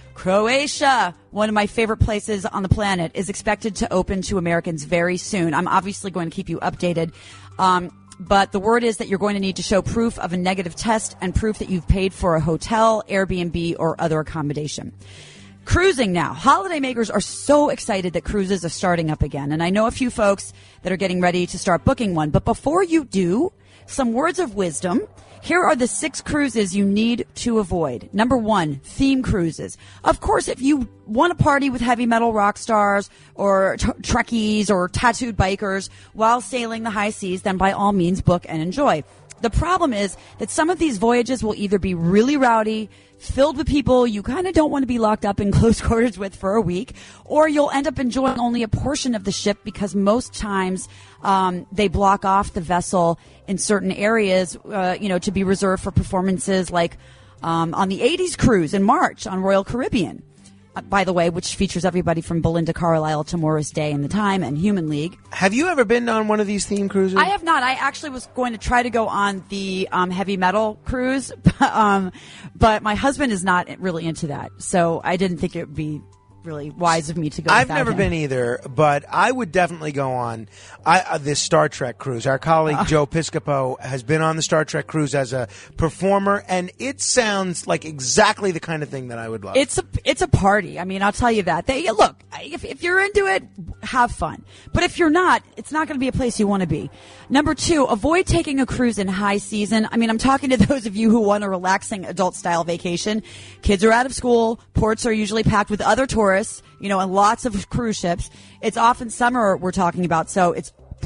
[SPEAKER 3] Croatia, one of my favorite places on the planet, is expected to open to Americans very soon. I'm obviously going to keep you updated. Um, But the word is that you're going to need to show proof of a negative test and proof that you've paid for a hotel, Airbnb, or other accommodation. Cruising now. Holidaymakers are so excited that cruises are starting up again. And I know a few folks that are getting ready to start booking one. But before you do, some words of wisdom. Here are the six cruises you need to avoid. Number one, theme cruises. Of course, if you want to party with heavy metal rock stars or t- Trekkies or tattooed bikers while sailing the high seas, then by all means book and enjoy. The problem is that some of these voyages will either be really rowdy, filled with people you kind of don't want to be locked up in close quarters with for a week, or you'll end up enjoying only a portion of the ship because most times um, they block off the vessel in certain areas, uh, you know, to be reserved for performances like um, on the eighties cruise in March on Royal Caribbean. By the way, which features everybody from Belinda Carlisle to Morris Day and the Time and Human League.
[SPEAKER 2] Have you ever been on one of these theme cruises?
[SPEAKER 3] I have not. I actually was going to try to go on the um, heavy metal cruise, um, but my husband is not really into that, so I didn't think it would be really wise of me to go.
[SPEAKER 2] I've never
[SPEAKER 3] him.
[SPEAKER 2] been either, but I would definitely go on I, uh, this Star Trek cruise. Our colleague uh. Joe Piscopo has been on the Star Trek cruise as a performer, and it sounds like exactly the kind of thing that I would love.
[SPEAKER 3] It's a it's a party. I mean, I'll tell you that. They, look, if, if you're into it, have fun. But if you're not, it's not going to be a place you want to be. Number two, avoid taking a cruise in high season. I mean, I'm talking to those of you who want a relaxing adult-style vacation. Kids are out of school. Ports are usually packed with other tourists, you know, and lots of cruise ships. It's often summer we're talking about, so it's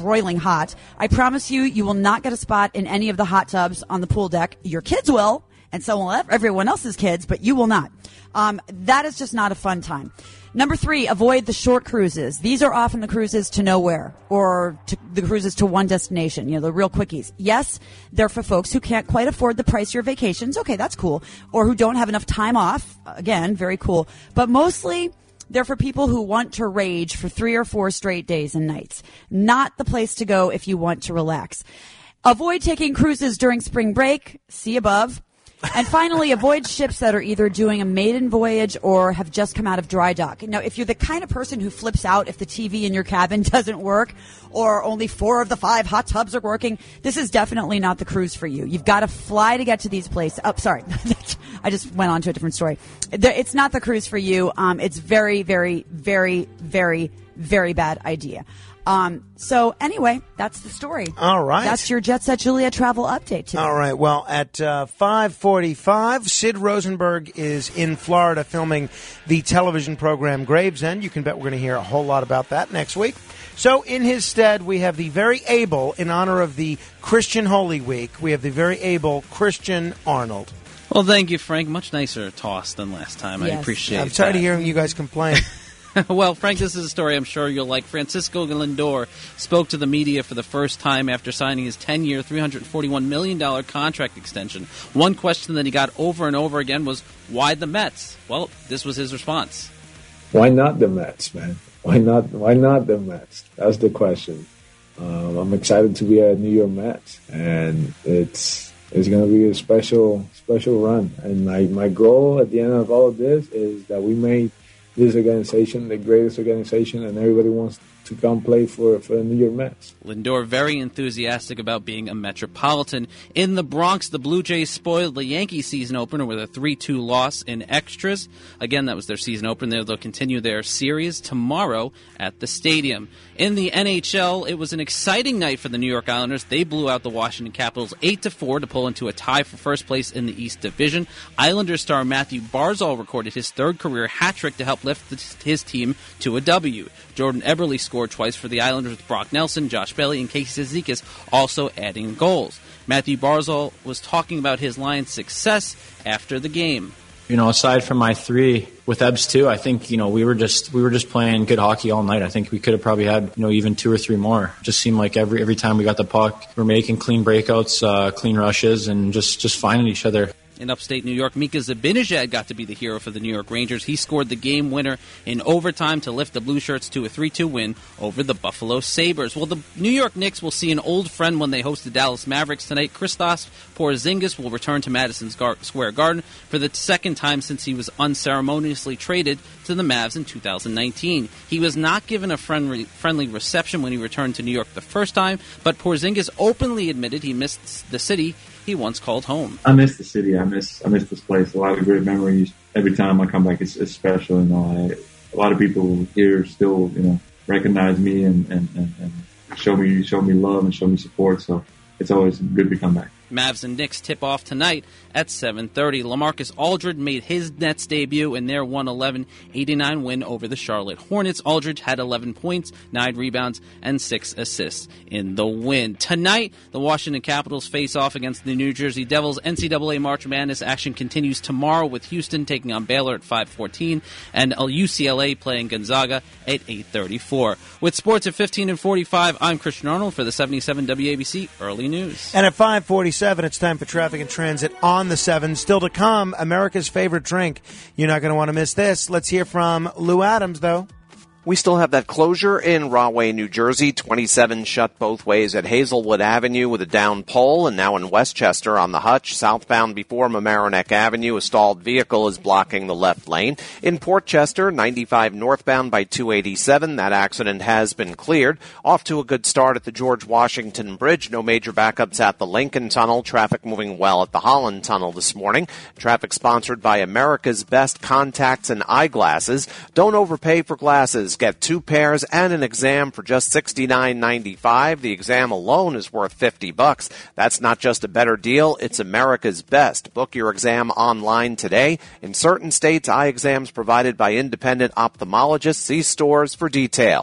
[SPEAKER 3] broiling hot. I promise you, you will not get a spot in any of the hot tubs on the pool deck. Your kids will, and so will everyone else's kids, but you will not. Um, that is just not a fun time. Number three, avoid the short cruises. These are often the cruises to nowhere or to the cruises to one destination, you know, the real quickies. Yes, they're for folks who can't quite afford the pricier vacations. Okay, that's cool. Or who don't have enough time off. Again, very cool. But mostly they're for people who want to rage for three or four straight days and nights. Not the place to go if you want to relax. Avoid taking cruises during spring break. See above. And finally, avoid ships that are either doing a maiden voyage or have just come out of dry dock. Now, if you're the kind of person who flips out if the T V in your cabin doesn't work or only four of the five hot tubs are working, this is definitely not the cruise for you. You've got to fly to get to these places. Oh, sorry. I just went on to a different story. It's not the cruise for you. Um, it's very, very, very, very, very bad idea. Um, so anyway, that's the story.
[SPEAKER 2] All right.
[SPEAKER 3] That's your Jet Set Julia travel update today.
[SPEAKER 2] All right. Well, at uh, five forty-five, Sid Rosenberg is in Florida filming the television program Gravesend. You can bet we're going to hear a whole lot about that next week. So in his stead, we have the very able, in honor of the Christian Holy Week, we have the very able Christian Arnold.
[SPEAKER 4] Well, thank you, Frank. Much nicer toss than last time.
[SPEAKER 3] Yes.
[SPEAKER 4] I appreciate it.
[SPEAKER 2] I'm tired
[SPEAKER 4] that.
[SPEAKER 2] of hearing you guys complain.
[SPEAKER 4] Well, Frank, this is a story I'm sure you'll like. Francisco Lindor spoke to the media for the first time after signing his ten-year, three hundred forty-one million dollars contract extension. One question that he got over and over again was, why the Mets? Well, this was his response.
[SPEAKER 7] Why not the Mets, man? Why not? Why not the Mets? That's the question. Um, I'm excited to be a New York Mets, and it's it's going to be a special special run. And my my goal at the end of all of this is that we made this organization the greatest organization, and everybody wants to come play for, for the New York Mets.
[SPEAKER 4] Lindor very enthusiastic about being a Metropolitan. In the Bronx, the Blue Jays spoiled the Yankees season opener with a three two loss in extras. Again, that was their season opener. They'll continue their series tomorrow at the stadium. In the N H L, it was an exciting night for the New York Islanders. They blew out the Washington Capitals eight to four to pull into a tie for first place in the East Division. Islanders star Matthew Barzal recorded his third career hat trick to help lift his team to a W. Jordan Eberle scored twice for the Islanders with Brock Nelson, Josh Bailey, and Casey Cizikas also adding goals. Matthew Barzal was talking about his Lions' success after the game.
[SPEAKER 21] You know, aside from my three with Ebbs too, I think, you know, we were just we were just playing good hockey all night. I think we could have probably had, you know, even two or three more. It just seemed like every every time we got the puck, we're making clean breakouts, uh, clean rushes, and just, just finding each other.
[SPEAKER 4] In upstate New York, Mika Zibanejad got to be the hero for the New York Rangers. He scored the game winner in overtime to lift the Blue Shirts to a three two win over the Buffalo Sabres. Well, the New York Knicks will see an old friend when they host the Dallas Mavericks tonight. Kristaps Porzingis will return to Madison Square Garden for the second time since he was unceremoniously traded to the Mavs in two thousand nineteen. He was not given a friendly, friendly reception when he returned to New York the first time, but Porzingis openly admitted he missed the city he once called home.
[SPEAKER 22] I miss the city. I miss I miss this place. A lot of great memories. Every time I come back, it's, it's special. You know, I, a lot of people here still, you know, recognize me and, and, and, and show me show me love and show me support. So it's always good to come back.
[SPEAKER 4] Mavs and Knicks tip off tonight at seven thirty. LaMarcus Aldridge made his Nets debut in their one eleven eighty-nine win over the Charlotte Hornets. Aldridge had eleven points, nine rebounds, and six assists in the win. Tonight, the Washington Capitals face off against the New Jersey Devils. N C double A March Madness action continues tomorrow with Houston taking on Baylor at five fourteen and U C L A playing Gonzaga at eight thirty-four. With sports at fifteen and forty-five, I'm Christian Arnold for the seventy-seven W A B C Early News.
[SPEAKER 2] And at five forty-seven, it's time for traffic and transit on the seven. Still to come, America's favorite drink. You're not going to want to miss this. Let's hear from Lou Adams, though.
[SPEAKER 5] We still have that closure in Rahway, New Jersey. twenty-seven shut both ways at Hazelwood Avenue with a down pole, and now in Westchester on the Hutch, southbound before Mamaroneck Avenue. A stalled vehicle is blocking the left lane. In Portchester, ninety-five northbound by two eighty-seven. That accident has been cleared. Off to a good start at the George Washington Bridge. No major backups at the Lincoln Tunnel. Traffic moving well at the Holland Tunnel this morning. Traffic sponsored by America's Best Contacts and Eyeglasses. Don't overpay for glasses. Get two pairs and an exam for just sixty-nine ninety-five. The exam alone is worth fifty bucks. That's not just a better deal, it's America's Best. Book your exam online today. In certain states, eye exams provided by independent ophthalmologists. See stores for details.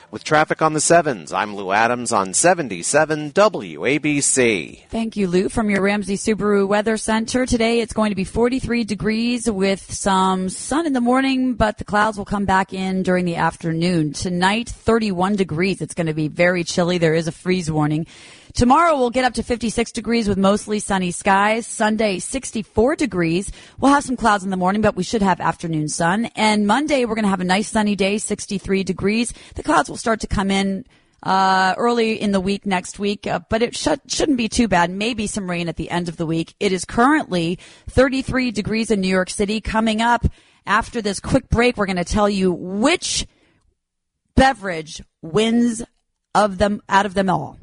[SPEAKER 5] With traffic on the sevens, I'm Lou Adams on seventy-seven W A B C.
[SPEAKER 3] Thank you, Lou, from your Ramsey Subaru Weather Center. Today it's going to be forty-three degrees with some sun in the morning, but the clouds will come back in during the afternoon. Tonight, thirty-one degrees. It's going to be very chilly. There is a freeze warning. Tomorrow we'll get up to fifty-six degrees with mostly sunny skies. Sunday, sixty-four degrees. We'll have some clouds in the morning, but we should have afternoon sun. And Monday, we're going to have a nice sunny day, sixty-three degrees. The clouds will start to come in uh early in the week next week, uh, but it should, shouldn't be too bad. Maybe some rain at the end of the week. It is currently thirty-three degrees in New York City. Coming up after this quick break, we're going to tell you which beverage wins of them out of them all.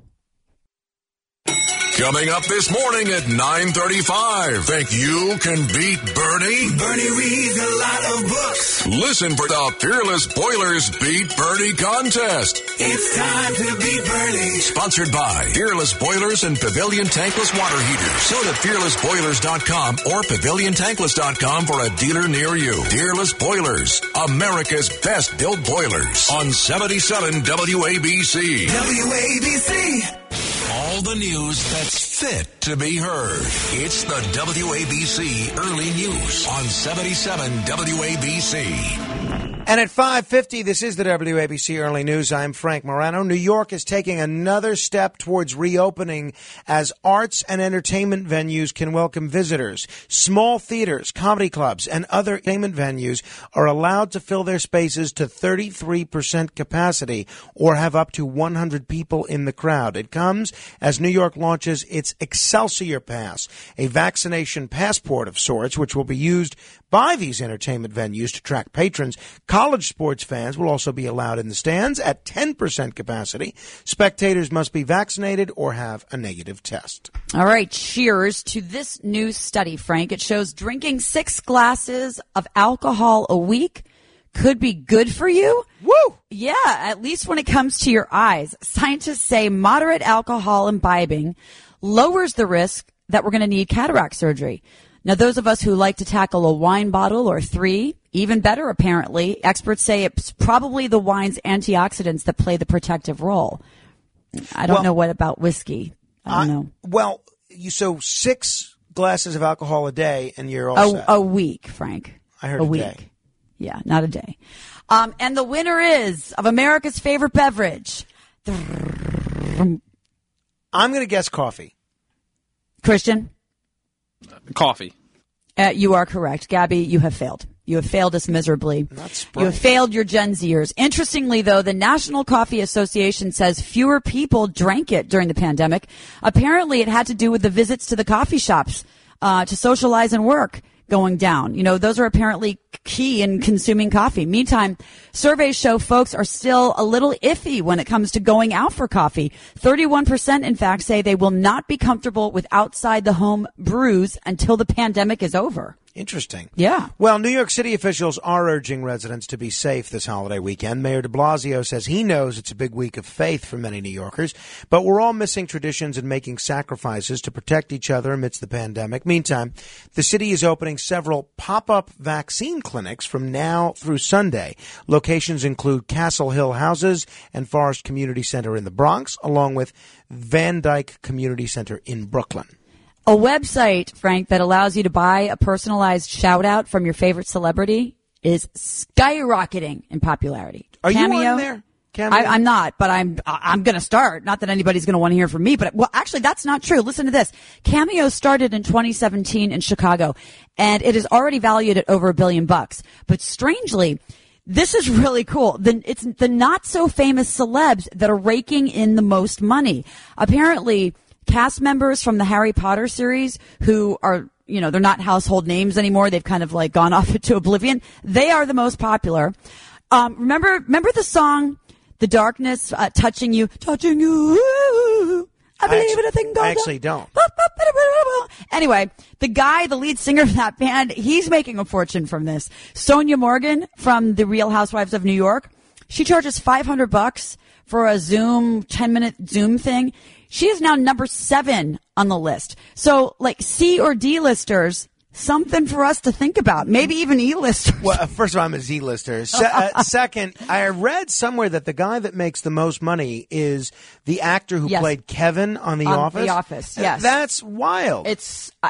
[SPEAKER 1] Coming up this morning at nine thirty-five. Think you can beat Bernie?
[SPEAKER 6] Bernie reads a lot of books.
[SPEAKER 1] Listen for the Fearless Boilers Beat Bernie contest.
[SPEAKER 6] It's time to beat Bernie.
[SPEAKER 1] Sponsored by Fearless Boilers and Pavilion Tankless Water Heaters. Go to fearless boilers dot com or pavilion tankless dot com for a dealer near you. Fearless Boilers, America's best built boilers. On seventy-seven W A B C.
[SPEAKER 6] W A B C.
[SPEAKER 1] All the news that's fit to be heard. It's the W A B C Early News on seventy-seven W A B C.
[SPEAKER 2] And at five fifty, this is the W A B C Early News. I'm Frank Morano. New York is taking another step towards reopening as arts and entertainment venues can welcome visitors. Small theaters, comedy clubs, and other entertainment venues are allowed to fill their spaces to thirty-three percent capacity or have up to one hundred people in the crowd. It comes as New York launches its Excelsior Pass, a vaccination passport of sorts, which will be used by these entertainment venues to track patrons. College sports fans will also be allowed in the stands at ten percent capacity. Spectators must be vaccinated or have a negative test.
[SPEAKER 3] All right, cheers to this new study, Frank. It shows drinking six glasses of alcohol a week could be good for you.
[SPEAKER 2] Woo!
[SPEAKER 3] Yeah, at least when it comes to your eyes. Scientists say moderate alcohol imbibing lowers the risk that we're going to need cataract surgery. Now, those of us who like to tackle a wine bottle or three, even better, apparently. Experts say it's probably the wine's antioxidants that play the protective role. I don't
[SPEAKER 2] well,
[SPEAKER 3] know what about whiskey. I don't
[SPEAKER 2] I,
[SPEAKER 3] know.
[SPEAKER 2] Well, you so six glasses of alcohol a day and you're all
[SPEAKER 3] a,
[SPEAKER 2] set.
[SPEAKER 3] A week, Frank.
[SPEAKER 2] I heard
[SPEAKER 3] a,
[SPEAKER 2] a
[SPEAKER 3] week.
[SPEAKER 2] day.
[SPEAKER 3] Yeah, not a day. Um, and the winner is of America's favorite beverage.
[SPEAKER 2] I'm going to guess coffee.
[SPEAKER 3] Christian?
[SPEAKER 4] Coffee.
[SPEAKER 3] Uh, you are correct. Gabby, you have failed. You have failed us miserably. You have failed your Gen Zers. Interestingly, though, the National Coffee Association says fewer people drank it during the pandemic. Apparently, it had to do with the visits to the coffee shops uh, to socialize and work going down. You know, those are apparently key in consuming coffee. Meantime, surveys show folks are still a little iffy when it comes to going out for coffee. thirty-one percent, in fact, say they will not be comfortable with outside-the-home brews until the pandemic is over.
[SPEAKER 2] Interesting.
[SPEAKER 3] Yeah.
[SPEAKER 2] Well, New York City officials are urging residents to be safe this holiday weekend. Mayor de Blasio says he knows it's a big week of faith for many New Yorkers, but we're all missing traditions and making sacrifices to protect each other amidst the pandemic. Meantime, the city is opening several pop-up vaccine clinics from now through Sunday. Locations include Castle Hill Houses and Forest Community Center in the Bronx, along with Van Dyke Community Center in Brooklyn.
[SPEAKER 3] A website, Frank, that allows you to buy a personalized shout-out from your favorite celebrity is skyrocketing in popularity.
[SPEAKER 2] Are
[SPEAKER 3] Cameo,
[SPEAKER 2] you on there? Cameo?
[SPEAKER 3] I, I'm not, but I'm I'm going to start. Not that anybody's going to want to hear from me, but well, actually, that's not true. Listen to this. Cameo started in twenty seventeen in Chicago, and it is already valued at over a billion bucks. But strangely, this is really cool. The, it's the not-so-famous celebs that are raking in the most money. Apparently, cast members from the Harry Potter series who are, you know, they're not household names anymore. They've kind of like gone off into oblivion. They are the most popular. Um, remember, remember the song, The Darkness, uh, touching you, touching you. I believe
[SPEAKER 2] actually,
[SPEAKER 3] in a thing called
[SPEAKER 2] I actually don't.
[SPEAKER 3] Anyway, the guy, the lead singer of that band, he's making a fortune from this. Sonia Morgan from The Real Housewives of New York. She charges five hundred bucks for a Zoom, ten minute Zoom thing. She is now number seven on the list. So like C or D listers, something for us to think about. Maybe even E-listers.
[SPEAKER 2] Well, uh, first of all, I'm a Z-lister. Se- uh, second, I read somewhere that the guy that makes the most money is the actor who
[SPEAKER 3] Yes.
[SPEAKER 2] played Kevin on The
[SPEAKER 3] On
[SPEAKER 2] Office.
[SPEAKER 3] The Office,
[SPEAKER 2] Uh,
[SPEAKER 3] yes.
[SPEAKER 2] That's wild.
[SPEAKER 3] It's, I,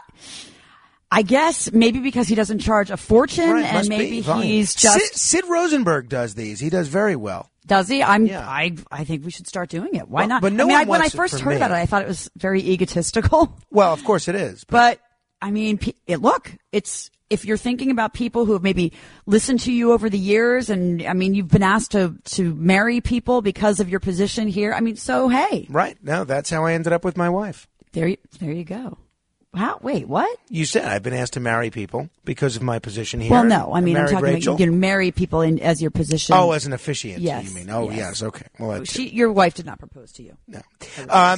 [SPEAKER 3] I guess, maybe because he doesn't charge a fortune,
[SPEAKER 2] Right,
[SPEAKER 3] and
[SPEAKER 2] must
[SPEAKER 3] maybe
[SPEAKER 2] be. Fine.
[SPEAKER 3] he's just...
[SPEAKER 2] Sid, Sid Rosenberg does these. He does very well.
[SPEAKER 3] Does he? I'm.
[SPEAKER 2] Yeah.
[SPEAKER 3] I. I think we should start doing it. Why
[SPEAKER 2] Well,
[SPEAKER 3] not?
[SPEAKER 2] but no
[SPEAKER 3] I mean,
[SPEAKER 2] one
[SPEAKER 3] I, when I
[SPEAKER 2] wants it
[SPEAKER 3] first
[SPEAKER 2] for
[SPEAKER 3] heard
[SPEAKER 2] me.
[SPEAKER 3] about it, I thought it was very egotistical.
[SPEAKER 2] Well, of course it is.
[SPEAKER 3] But I mean, pe- it, look, it's if you're thinking about people who have maybe listened to you over the years, and I mean, you've been asked to to marry people because of your position here. I mean, so hey,
[SPEAKER 2] Right. No, that's how I ended up with my wife.
[SPEAKER 3] there, you, there you go. How? Wait, what?
[SPEAKER 2] You said I've been asked to marry people because of my position here.
[SPEAKER 3] Well, no, I mean, I'm
[SPEAKER 2] married
[SPEAKER 3] talking
[SPEAKER 2] Rachel.
[SPEAKER 3] about you can marry people in as your position.
[SPEAKER 2] Oh, as an officiant,
[SPEAKER 3] Yes,
[SPEAKER 2] you mean? Oh,
[SPEAKER 3] yes.
[SPEAKER 2] yes. Okay. Well, that's
[SPEAKER 3] She, your wife did not propose to you.
[SPEAKER 2] No. Um,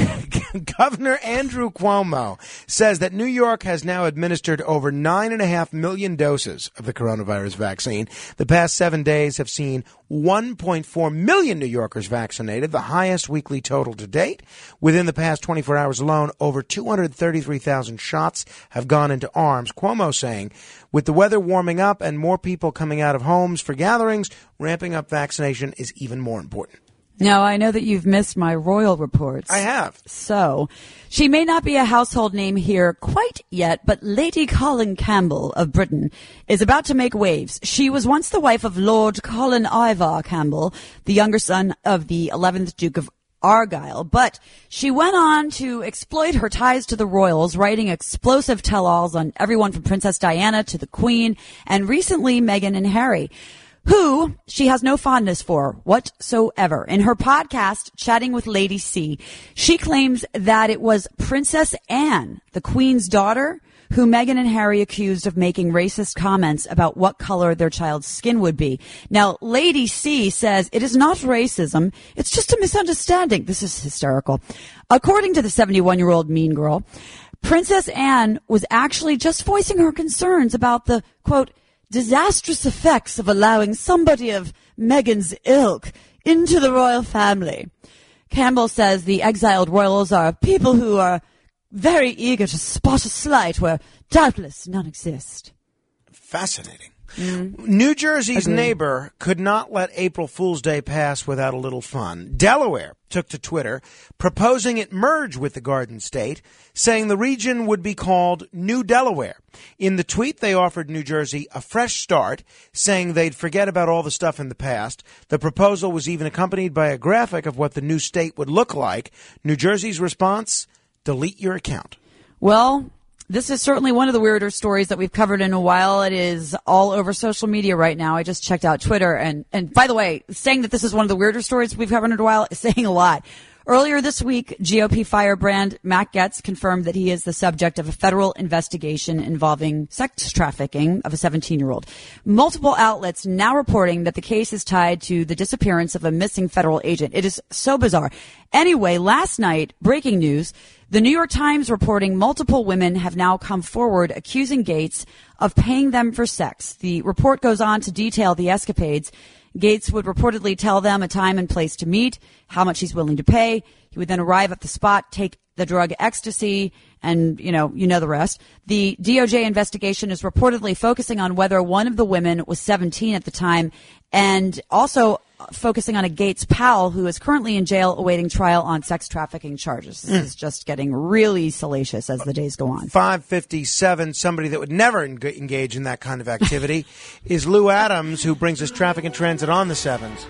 [SPEAKER 2] Governor Andrew Cuomo says that New York has now administered over nine and a half million doses of the coronavirus vaccine. The past seven days have seen one point four million New Yorkers vaccinated, the highest weekly total to date. Within the past twenty-four hours alone, over two hundred thirty-three thousand shots have gone into arms. Cuomo saying, with the weather warming up and more people coming out of homes for gatherings, ramping up vaccination is even more important.
[SPEAKER 3] Now, I know that you've missed my royal reports.
[SPEAKER 2] I have.
[SPEAKER 3] So, she may not be a household name here quite yet, but Lady Colin Campbell of Britain is about to make waves. She was once the wife of Lord Colin Ivar Campbell, the younger son of the eleventh Duke of Argyle, but she went on to exploit her ties to the royals, writing explosive tell-alls on everyone from Princess Diana to the Queen, and recently Meghan and Harry, who she has no fondness for whatsoever. In her podcast, Chatting with Lady C, she claims that it was Princess Anne, the Queen's daughter, who Meghan and Harry accused of making racist comments about what color their child's skin would be. Now, Lady C says it is not racism, it's just a misunderstanding. This is hysterical. According to the seventy-one-year-old mean girl, Princess Anne was actually just voicing her concerns about the, quote, disastrous effects of allowing somebody of Meghan's ilk into the royal family. Campbell says the exiled royals are people who are very eager to spot a slight where doubtless none exist.
[SPEAKER 2] Fascinating. New Jersey's
[SPEAKER 3] Agreed.
[SPEAKER 2] neighbor could not let April Fool's Day pass without a little fun. Delaware took to Twitter, proposing it merge with the Garden State, saying the region would be called New Delaware. In the tweet, they offered New Jersey a fresh start, saying they'd forget about all the stuff in the past. The proposal was even accompanied by a graphic of what the new state would look like. New Jersey's response, delete your account.
[SPEAKER 3] Well, this is certainly one of the weirder stories that we've covered in a while. It is all over social media right now. I just checked out Twitter. And, and by the way, saying that this is one of the weirder stories we've covered in a while is saying a lot. Earlier this week, G O P firebrand Matt Gaetz confirmed that he is the subject of a federal investigation involving sex trafficking of a seventeen-year-old. Multiple outlets now reporting that the case is tied to the disappearance of a missing federal agent. It is so bizarre. Anyway, last night, breaking news, the New York Times reporting multiple women have now come forward accusing Gaetz of paying them for sex. The report goes on to detail the escapades. Gaetz would reportedly tell them a time and place to meet, how much he's willing to pay. He would then arrive at the spot, take the drug ecstasy, and, you know, you know the rest. The D O J investigation is reportedly focusing on whether one of the women was seventeen at the time, and also focusing on a Gaetz pal who is currently in jail awaiting trial on sex trafficking charges. This
[SPEAKER 2] Mm.
[SPEAKER 3] is just getting really salacious as the days go on.
[SPEAKER 2] five fifty-seven, somebody that would never en- engage in that kind of activity, is Lou Adams, who brings us traffic and transit on the sevens.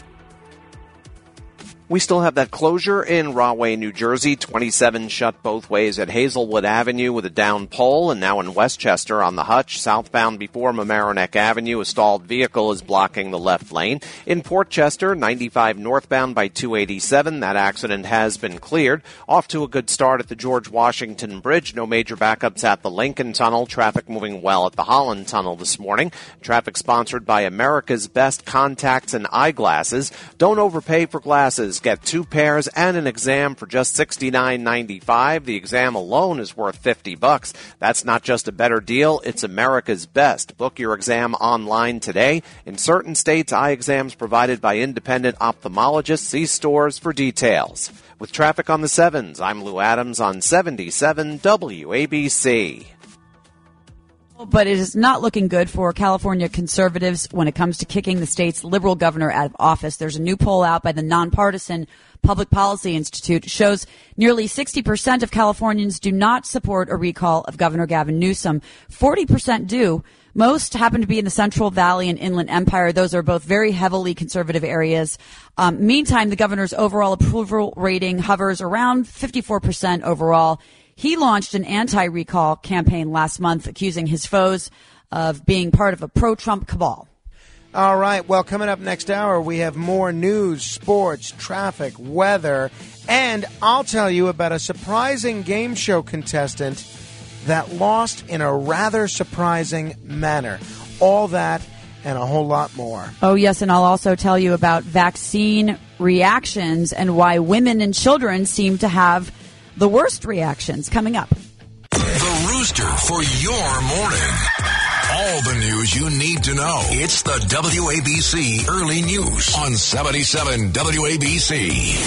[SPEAKER 5] We still have that closure in Rahway, New Jersey. twenty-seven shut both ways at Hazelwood Avenue with a down pole, and now in Westchester on the Hutch, southbound before Mamaroneck Avenue, a stalled vehicle is blocking the left lane. In Port Chester, ninety-five northbound by two eighty-seven, that accident has been cleared. Off to a good start at the George Washington Bridge. No major backups at the Lincoln Tunnel. Traffic moving well at the Holland Tunnel this morning. Traffic sponsored by America's Best Contacts and Eyeglasses. Don't overpay for glasses. Get two pairs and an exam for just sixty-nine ninety-five. The exam alone is worth fifty bucks. That's not just a better deal, it's America's Best. Book your exam online today. In certain states, eye exams provided by independent ophthalmologists. See stores for details. With traffic on the sevens, I'm Lou Adams on seventy-seven W A B C.
[SPEAKER 3] But it is not looking good for California conservatives when it comes to kicking the state's liberal governor out of office. There's a new poll out by the nonpartisan Public Policy Institute. It shows nearly sixty percent of Californians do not support a recall of Governor Gavin Newsom. forty percent do. Most happen to be in the Central Valley and Inland Empire. Those are both very heavily conservative areas. Um, meantime, the governor's overall approval rating hovers around fifty-four percent overall. He launched an anti-recall campaign last month, accusing his foes of being part of a pro-Trump cabal.
[SPEAKER 2] All right. Well, coming up next hour, we have more news, sports, traffic, weather, and I'll tell you about a surprising game show contestant that lost in a rather surprising manner. All that and a whole lot more.
[SPEAKER 3] Oh, yes, and I'll also tell you about vaccine reactions and why women and children seem to have the worst reactions coming up.
[SPEAKER 1] The Rooster for your morning. All the news you need to know. It's the W A B C Early News on seventy-seven W A B C.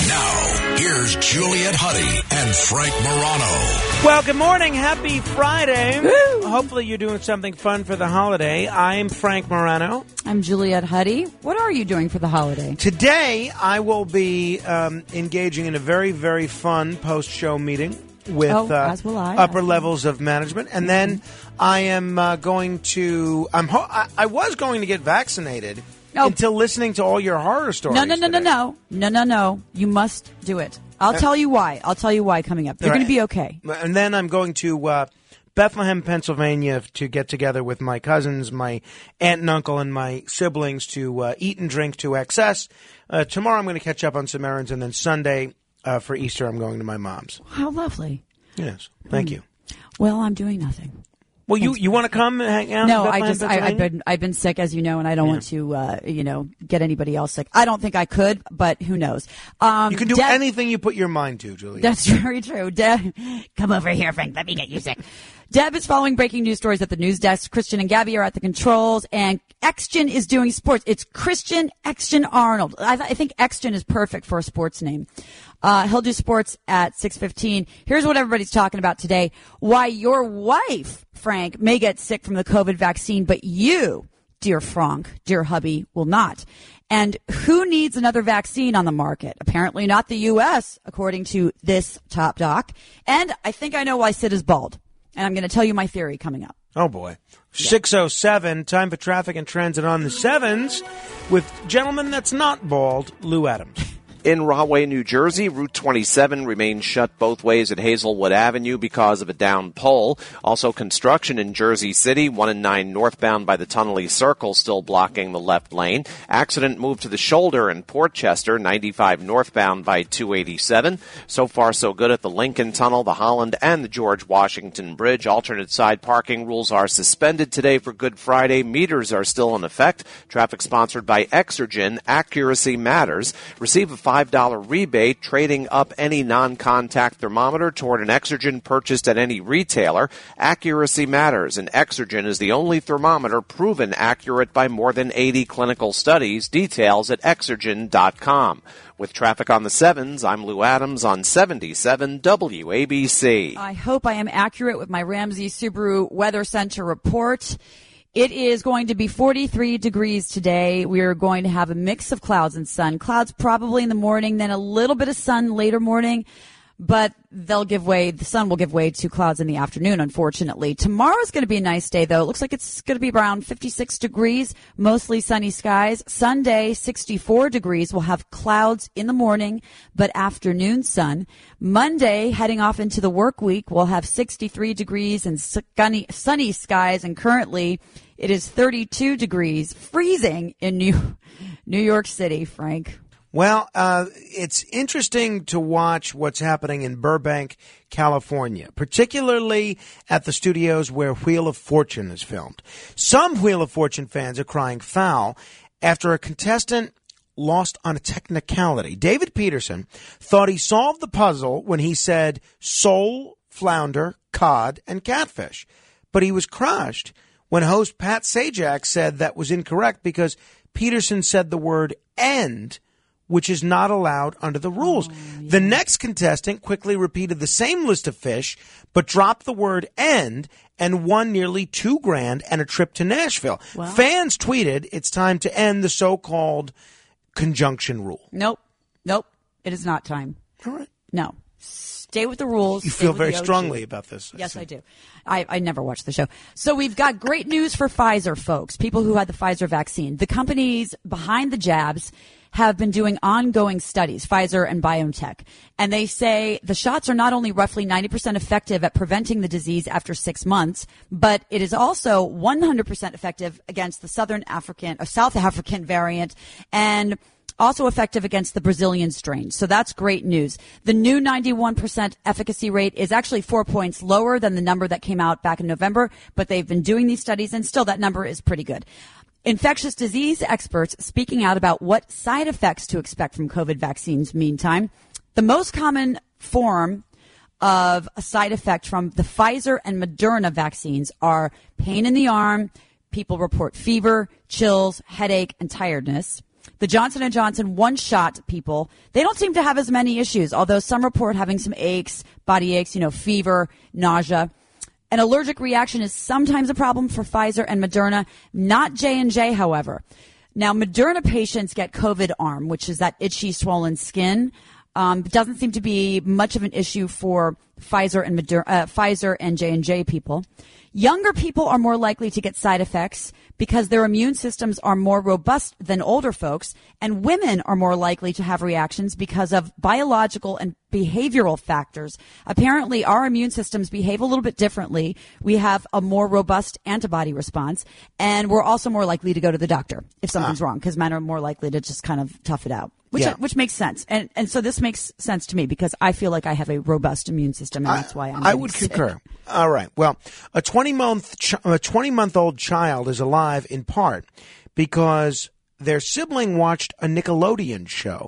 [SPEAKER 1] Now, here's Juliet Huddy and Frank Morano.
[SPEAKER 2] Well, good morning. Happy Friday. Woo. Hopefully you're doing something fun for the holiday. I'm Frank Morano.
[SPEAKER 3] I'm Juliet Huddy. What are you doing for the holiday?
[SPEAKER 2] Today, I will be um, engaging in a very, very fun post-show meeting with
[SPEAKER 3] oh,
[SPEAKER 2] uh,
[SPEAKER 3] as will I.
[SPEAKER 2] upper levels of management. And then I am uh, going to, I'm ho- I, I was going to get vaccinated oh. until listening to all your horror stories.
[SPEAKER 3] No, no, no,
[SPEAKER 2] today.
[SPEAKER 3] no, no, no, no, no. You must do it. I'll uh, tell you why. I'll tell you why coming up. You're right. going to be okay.
[SPEAKER 2] And then I'm going to uh, Bethlehem, Pennsylvania to get together with my cousins, my aunt and uncle, and my siblings to uh, eat and drink to excess. Uh, tomorrow I'm going to catch up on some errands, and then Sunday Uh, for Easter, I'm going to my mom's.
[SPEAKER 3] How lovely.
[SPEAKER 2] Yes. Thank
[SPEAKER 3] mm.
[SPEAKER 2] you.
[SPEAKER 3] Well, I'm doing nothing.
[SPEAKER 2] Well, you, you want to come and hang out?
[SPEAKER 3] No,
[SPEAKER 2] in
[SPEAKER 3] I just, I, I've been, I've been sick, as you know, and I don't yeah. want to, uh, you know, get anybody else sick. I don't think I could, but who knows? Um,
[SPEAKER 2] you can do
[SPEAKER 3] Deb,
[SPEAKER 2] anything you put your mind to, Julia.
[SPEAKER 3] That's very true. Deb, come over here, Frank. Let me get you sick. Deb is following breaking news stories at the news desk. Christian and Gabby are at the controls, and Exgen is doing sports. It's Christian Exgen Arnold. I, th- I think Exgen is perfect for a sports name. Uh, he'll do sports at six fifteen. Here's what everybody's talking about today. Why your wife, Frank, may get sick from the COVID vaccine, but you, dear Frank, dear hubby, will not. And who needs another vaccine on the market? Apparently not the U S, according to this top doc. And I think I know why Sid is bald. And I'm going to tell you my theory coming up.
[SPEAKER 2] Oh, boy. Yeah. six oh seven, time for traffic and transit on the sevens with gentleman that's not bald, Lou Adams.
[SPEAKER 5] In Rahway, New Jersey, Route twenty-seven remains shut both ways at Hazelwood Avenue because of a downed pole. Also construction in Jersey City, one and nine northbound by the Tunnelly Circle still blocking the left lane. Accident moved to the shoulder in Portchester, ninety-five northbound by two eighty-seven. So far so good at the Lincoln Tunnel, the Holland, and the George Washington Bridge. Alternate side parking rules are suspended today for Good Friday. Meters are still in effect. Traffic sponsored by Exergen. Accuracy matters. Receive a five dollars rebate trading up any non-contact thermometer toward an Exergen purchased at any retailer. Accuracy matters, and Exergen is the only thermometer proven accurate by more than eighty clinical studies. Details at exergen dot com. With traffic on the sevens, I'm Lou Adams on seventy-seven W A B C.
[SPEAKER 3] I hope I am accurate with my Ramsey Subaru Weather Center report. It is going to be forty-three degrees today. We are going to have a mix of clouds and sun. Clouds probably in the morning, then a little bit of sun later morning, but they'll give way, the sun will give way to clouds in the afternoon, unfortunately. Tomorrow's going to be a nice day, though. It looks like it's going to be around fifty-six degrees, mostly sunny skies. Sunday, sixty-four degrees. We'll have clouds in the morning, but afternoon sun. Monday, heading off into the work week, we'll have sixty-three degrees and sunny, sunny skies, and currently it is thirty-two degrees, freezing in New, New York City, Frank.
[SPEAKER 2] Well, uh, it's interesting to watch what's happening in Burbank, California, particularly at the studios where Wheel of Fortune is filmed. Some Wheel of Fortune fans are crying foul after a contestant lost on a technicality. David Peterson thought he solved the puzzle when he said sole, flounder, cod, and catfish. But he was crushed when host Pat Sajak said that was incorrect because Peterson said the word end which is not allowed under the rules. Oh, yeah. The next contestant quickly repeated the same list of fish, but dropped the word end and won nearly two grand and a trip to Nashville. Wow. Fans tweeted it's time to end the so-called conjunction rule.
[SPEAKER 3] Nope. Nope. It is not time.
[SPEAKER 2] All right.
[SPEAKER 3] No. Stay with the rules.
[SPEAKER 2] You feel very
[SPEAKER 3] the
[SPEAKER 2] strongly about this. I
[SPEAKER 3] yes,
[SPEAKER 2] see.
[SPEAKER 3] I do. I, I never watched the show. So we've got great news for Pfizer folks, people who had the Pfizer vaccine. The companies behind the jabs have been doing ongoing studies, Pfizer and BioNTech. And they say the shots are not only roughly ninety percent effective at preventing the disease after six months, but it is also one hundred percent effective against the Southern African or South African variant and also effective against the Brazilian strain. So that's great news. The new ninety-one percent efficacy rate is actually four points lower than the number that came out back in November, but they've been doing these studies and still that number is pretty good. Infectious disease experts speaking out about what side effects to expect from COVID vaccines. Meantime, the most common form of a side effect from the Pfizer and Moderna vaccines are pain in the arm. People report fever, chills, headache, and tiredness. The Johnson and Johnson one-shot people, they don't seem to have as many issues, although some report having some aches, body aches, you know, fever, nausea. An allergic reaction is sometimes a problem for Pfizer and Moderna, not J and J, however. Now, Moderna patients get COVID arm, which is that itchy, swollen skin. Um, it doesn't seem to be much of an issue for Pfizer and Moderna, uh, Pfizer and J and J people. Younger people are more likely to get side effects because their immune systems are more robust than older folks, and women are more likely to have reactions because of biological and behavioral factors. Apparently, our immune systems behave a little bit differently. We have a more robust antibody response, and we're also more likely to go to the doctor if something's ah. wrong, because men are more likely to just kind of tough it out. Which, yeah. which makes sense. And and so this makes sense to me because I feel like I have a robust immune system, and that's why I'm
[SPEAKER 2] I would
[SPEAKER 3] sick.
[SPEAKER 2] concur. All right. Well, a twenty-month ch- a twenty-month-old child is alive in part because their sibling watched a Nickelodeon show.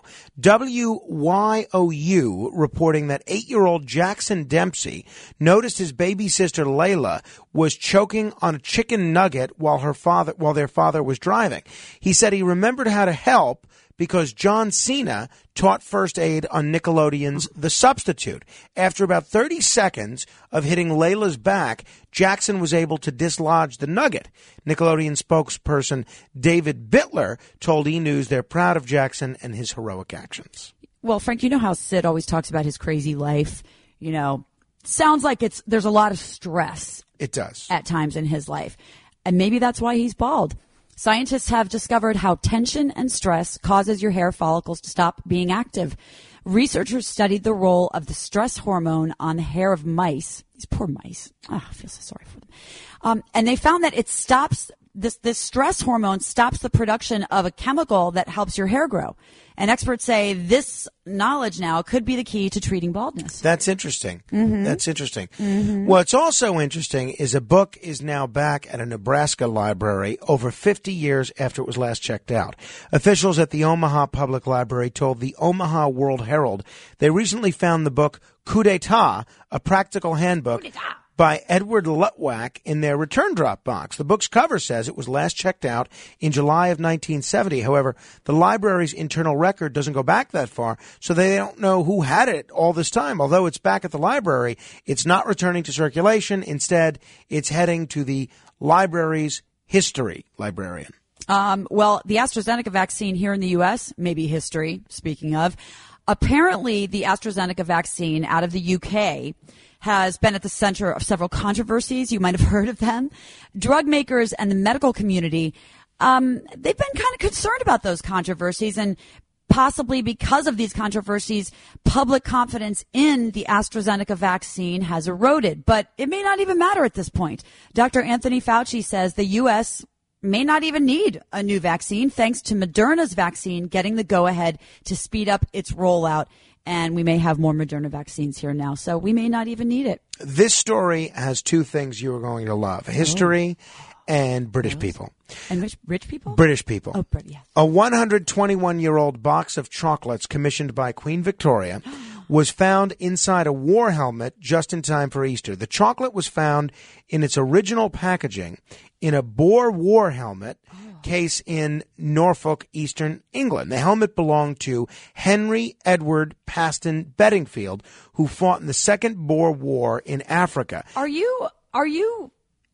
[SPEAKER 2] W Y O U reporting that eight-year-old Jackson Dempsey noticed his baby sister Layla was choking on a chicken nugget while her father while their father was driving. He said he remembered how to help because John Cena taught first aid on Nickelodeon's The Substitute. After about thirty seconds of hitting Layla's back, Jackson was able to dislodge the nugget. Nickelodeon spokesperson David Bittler told E! News they're proud of Jackson and his heroic actions.
[SPEAKER 3] Well, Frank, you know how Sid always talks about his crazy life? You know, sounds like it's there's a lot of stress.
[SPEAKER 2] It does.
[SPEAKER 3] At times in his life. And maybe that's why he's bald. Scientists have discovered how tension and stress causes your hair follicles to stop being active. Researchers studied the role of the stress hormone on the hair of mice. These poor mice. Oh, I feel so sorry for them. Um, and they found that it stops, this, this stress hormone stops the production of a chemical that helps your hair grow. And experts say this knowledge now could be the key to treating baldness.
[SPEAKER 2] That's interesting.
[SPEAKER 3] Mm-hmm.
[SPEAKER 2] That's interesting.
[SPEAKER 3] Mm-hmm.
[SPEAKER 2] What's also interesting is a book is now back at a Nebraska library over fifty years after it was last checked out. Officials at the Omaha Public Library told the Omaha World Herald they recently found the book Coup d'etat, a practical handbook by Edward Lutwack in their return drop box. The book's cover says it was last checked out in July of nineteen seventy. However, the library's internal record doesn't go back that far, so they don't know who had it all this time. Although it's back at the library, it's not returning to circulation. Instead, it's heading to the library's history librarian.
[SPEAKER 3] Um, well, the AstraZeneca vaccine here in the U S, maybe history, speaking of, apparently the AstraZeneca vaccine out of the U K has been at the center of several controversies. You might have heard of them. Drug makers and the medical community, um, they've been kind of concerned about those controversies, and possibly because of these controversies, public confidence in the AstraZeneca vaccine has eroded. But it may not even matter at this point. Doctor Anthony Fauci says the U S may not even need a new vaccine thanks to Moderna's vaccine getting the go-ahead to speed up its rollout. And we may have more Moderna vaccines here now, so we may not even need it.
[SPEAKER 2] This story has two things you are going to love: history oh. and British people.
[SPEAKER 3] And rich, rich people?
[SPEAKER 2] British people.
[SPEAKER 3] Oh, Brit- yes.
[SPEAKER 2] A one hundred twenty-one-year-old box of chocolates commissioned by Queen Victoria was found inside a war helmet just in time for Easter. The chocolate was found in its original packaging in a Boer war helmet case in Norfolk, Eastern England. The helmet belonged to Henry Edward Paston Bedingfield, who fought in the Second Boer War in Africa.
[SPEAKER 3] Are you are you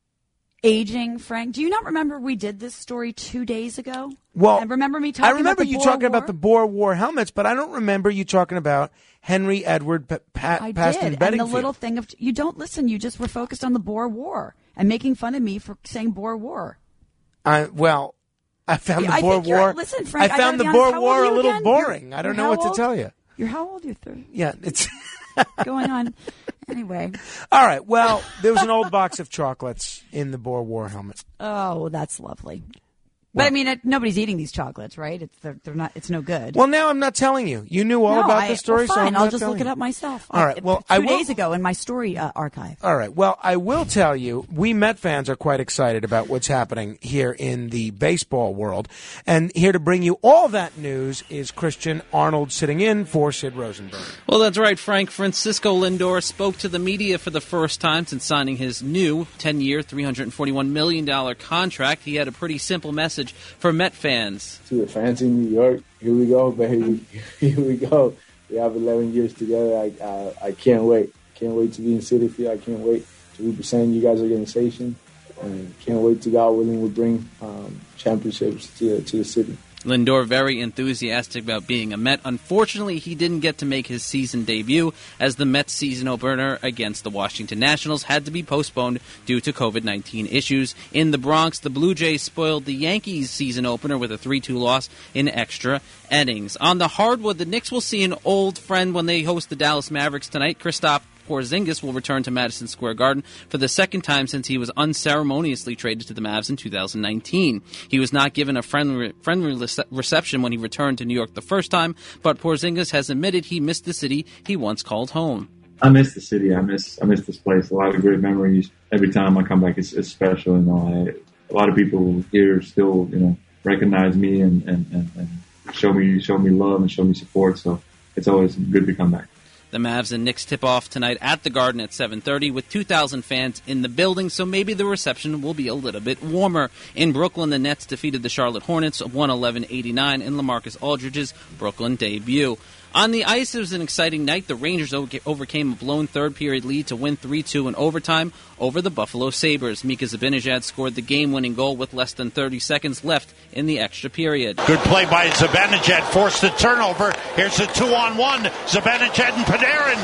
[SPEAKER 3] aging, Frank? Do you not remember we did this story two days ago?
[SPEAKER 2] Well,
[SPEAKER 3] and remember me talking
[SPEAKER 2] I remember
[SPEAKER 3] about the
[SPEAKER 2] you
[SPEAKER 3] Boer
[SPEAKER 2] talking
[SPEAKER 3] War?
[SPEAKER 2] about the Boer War helmets, but I don't remember you talking about Henry Edward P- pa-
[SPEAKER 3] I
[SPEAKER 2] Paston
[SPEAKER 3] did,
[SPEAKER 2] Bedingfield.
[SPEAKER 3] and the little thing of you don't listen. You just were focused on the Boer War and making fun of me for saying Boer War.
[SPEAKER 2] I, well, I found
[SPEAKER 3] Yeah,
[SPEAKER 2] the
[SPEAKER 3] I
[SPEAKER 2] Boer
[SPEAKER 3] think you're-
[SPEAKER 2] War.
[SPEAKER 3] listen, Frank,
[SPEAKER 2] I
[SPEAKER 3] I
[SPEAKER 2] found the
[SPEAKER 3] gotta be
[SPEAKER 2] Boer
[SPEAKER 3] honest, how old
[SPEAKER 2] War
[SPEAKER 3] are
[SPEAKER 2] a
[SPEAKER 3] you
[SPEAKER 2] little
[SPEAKER 3] again?
[SPEAKER 2] boring.
[SPEAKER 3] You're-
[SPEAKER 2] I don't
[SPEAKER 3] you're
[SPEAKER 2] know what
[SPEAKER 3] how
[SPEAKER 2] to
[SPEAKER 3] old?
[SPEAKER 2] tell you.
[SPEAKER 3] You're how old? You're thirty.
[SPEAKER 2] Yeah, it's
[SPEAKER 3] going on. Anyway.
[SPEAKER 2] All right. Well, there was an old box of chocolates in the Boer War helmet.
[SPEAKER 3] Oh, that's lovely. But I mean, it, nobody's eating these chocolates, right? It's they're, they're not. It's no good.
[SPEAKER 2] Well, now I'm not telling you. You knew all
[SPEAKER 3] No,
[SPEAKER 2] about
[SPEAKER 3] I-
[SPEAKER 2] the story,
[SPEAKER 3] well, fine.
[SPEAKER 2] so I'm
[SPEAKER 3] I'll
[SPEAKER 2] not
[SPEAKER 3] just
[SPEAKER 2] telling
[SPEAKER 3] look it
[SPEAKER 2] you.
[SPEAKER 3] up myself.
[SPEAKER 2] All right. Well,
[SPEAKER 3] two
[SPEAKER 2] I will.
[SPEAKER 3] days ago in my story uh, archive.
[SPEAKER 2] All right. Well, I will tell you, we Met fans are quite excited about what's happening here in the baseball world. And here to bring you all that news is Christian Arnold, sitting in for Sid Rosenberg.
[SPEAKER 4] Well, that's right, Frank. Francisco Lindor spoke to the media for the first time since signing his new ten-year, three hundred forty-one million dollars contract. He had a pretty simple message for Met fans.
[SPEAKER 7] To the fans in New York, here we go, baby. Here we go. We have eleven years together. I uh, I can't wait. Can't wait to be in Citi Field. I can't wait to represent you guys' organization. And can't wait to, God willing, we bring um, championships to, to the city.
[SPEAKER 4] Lindor very enthusiastic about being a Met. Unfortunately, he didn't get to make his season debut as the Mets season opener against the Washington Nationals had to be postponed due to covid nineteen issues. In the Bronx, the Blue Jays spoiled the Yankees season opener with a three two loss in extra innings. On the hardwood, the Knicks will see an old friend when they host the Dallas Mavericks tonight. Kristaps Porzingis will return to Madison Square Garden for the second time since he was unceremoniously traded to the Mavs in two thousand nineteen. He was not given a friendly, friendly reception when he returned to New York the first time, but Porzingis has admitted he missed the city he once called home.
[SPEAKER 22] I miss the city. I miss I miss this place. A lot of great memories. Every time I come back, it's, it's special. You know, I, a lot of people here still, you know, recognize me and, and, and, and show me show me love and show me support. So it's always good to come back.
[SPEAKER 4] The Mavs and Knicks tip off tonight at the Garden at seven thirty with two thousand fans in the building, so maybe the reception will be a little bit warmer. In Brooklyn, the Nets defeated the Charlotte Hornets one eleven eighty-nine in LaMarcus Aldridge's Brooklyn debut. On the ice, it was an exciting night. The Rangers overcame a blown third-period lead to win three two in overtime over the Buffalo Sabres. Mika Zibanejad scored the game-winning goal with less than thirty seconds left in the extra period.
[SPEAKER 8] Good play by Zibanejad, forced the turnover. Here's a two-on-one. Zibanejad and Panarin.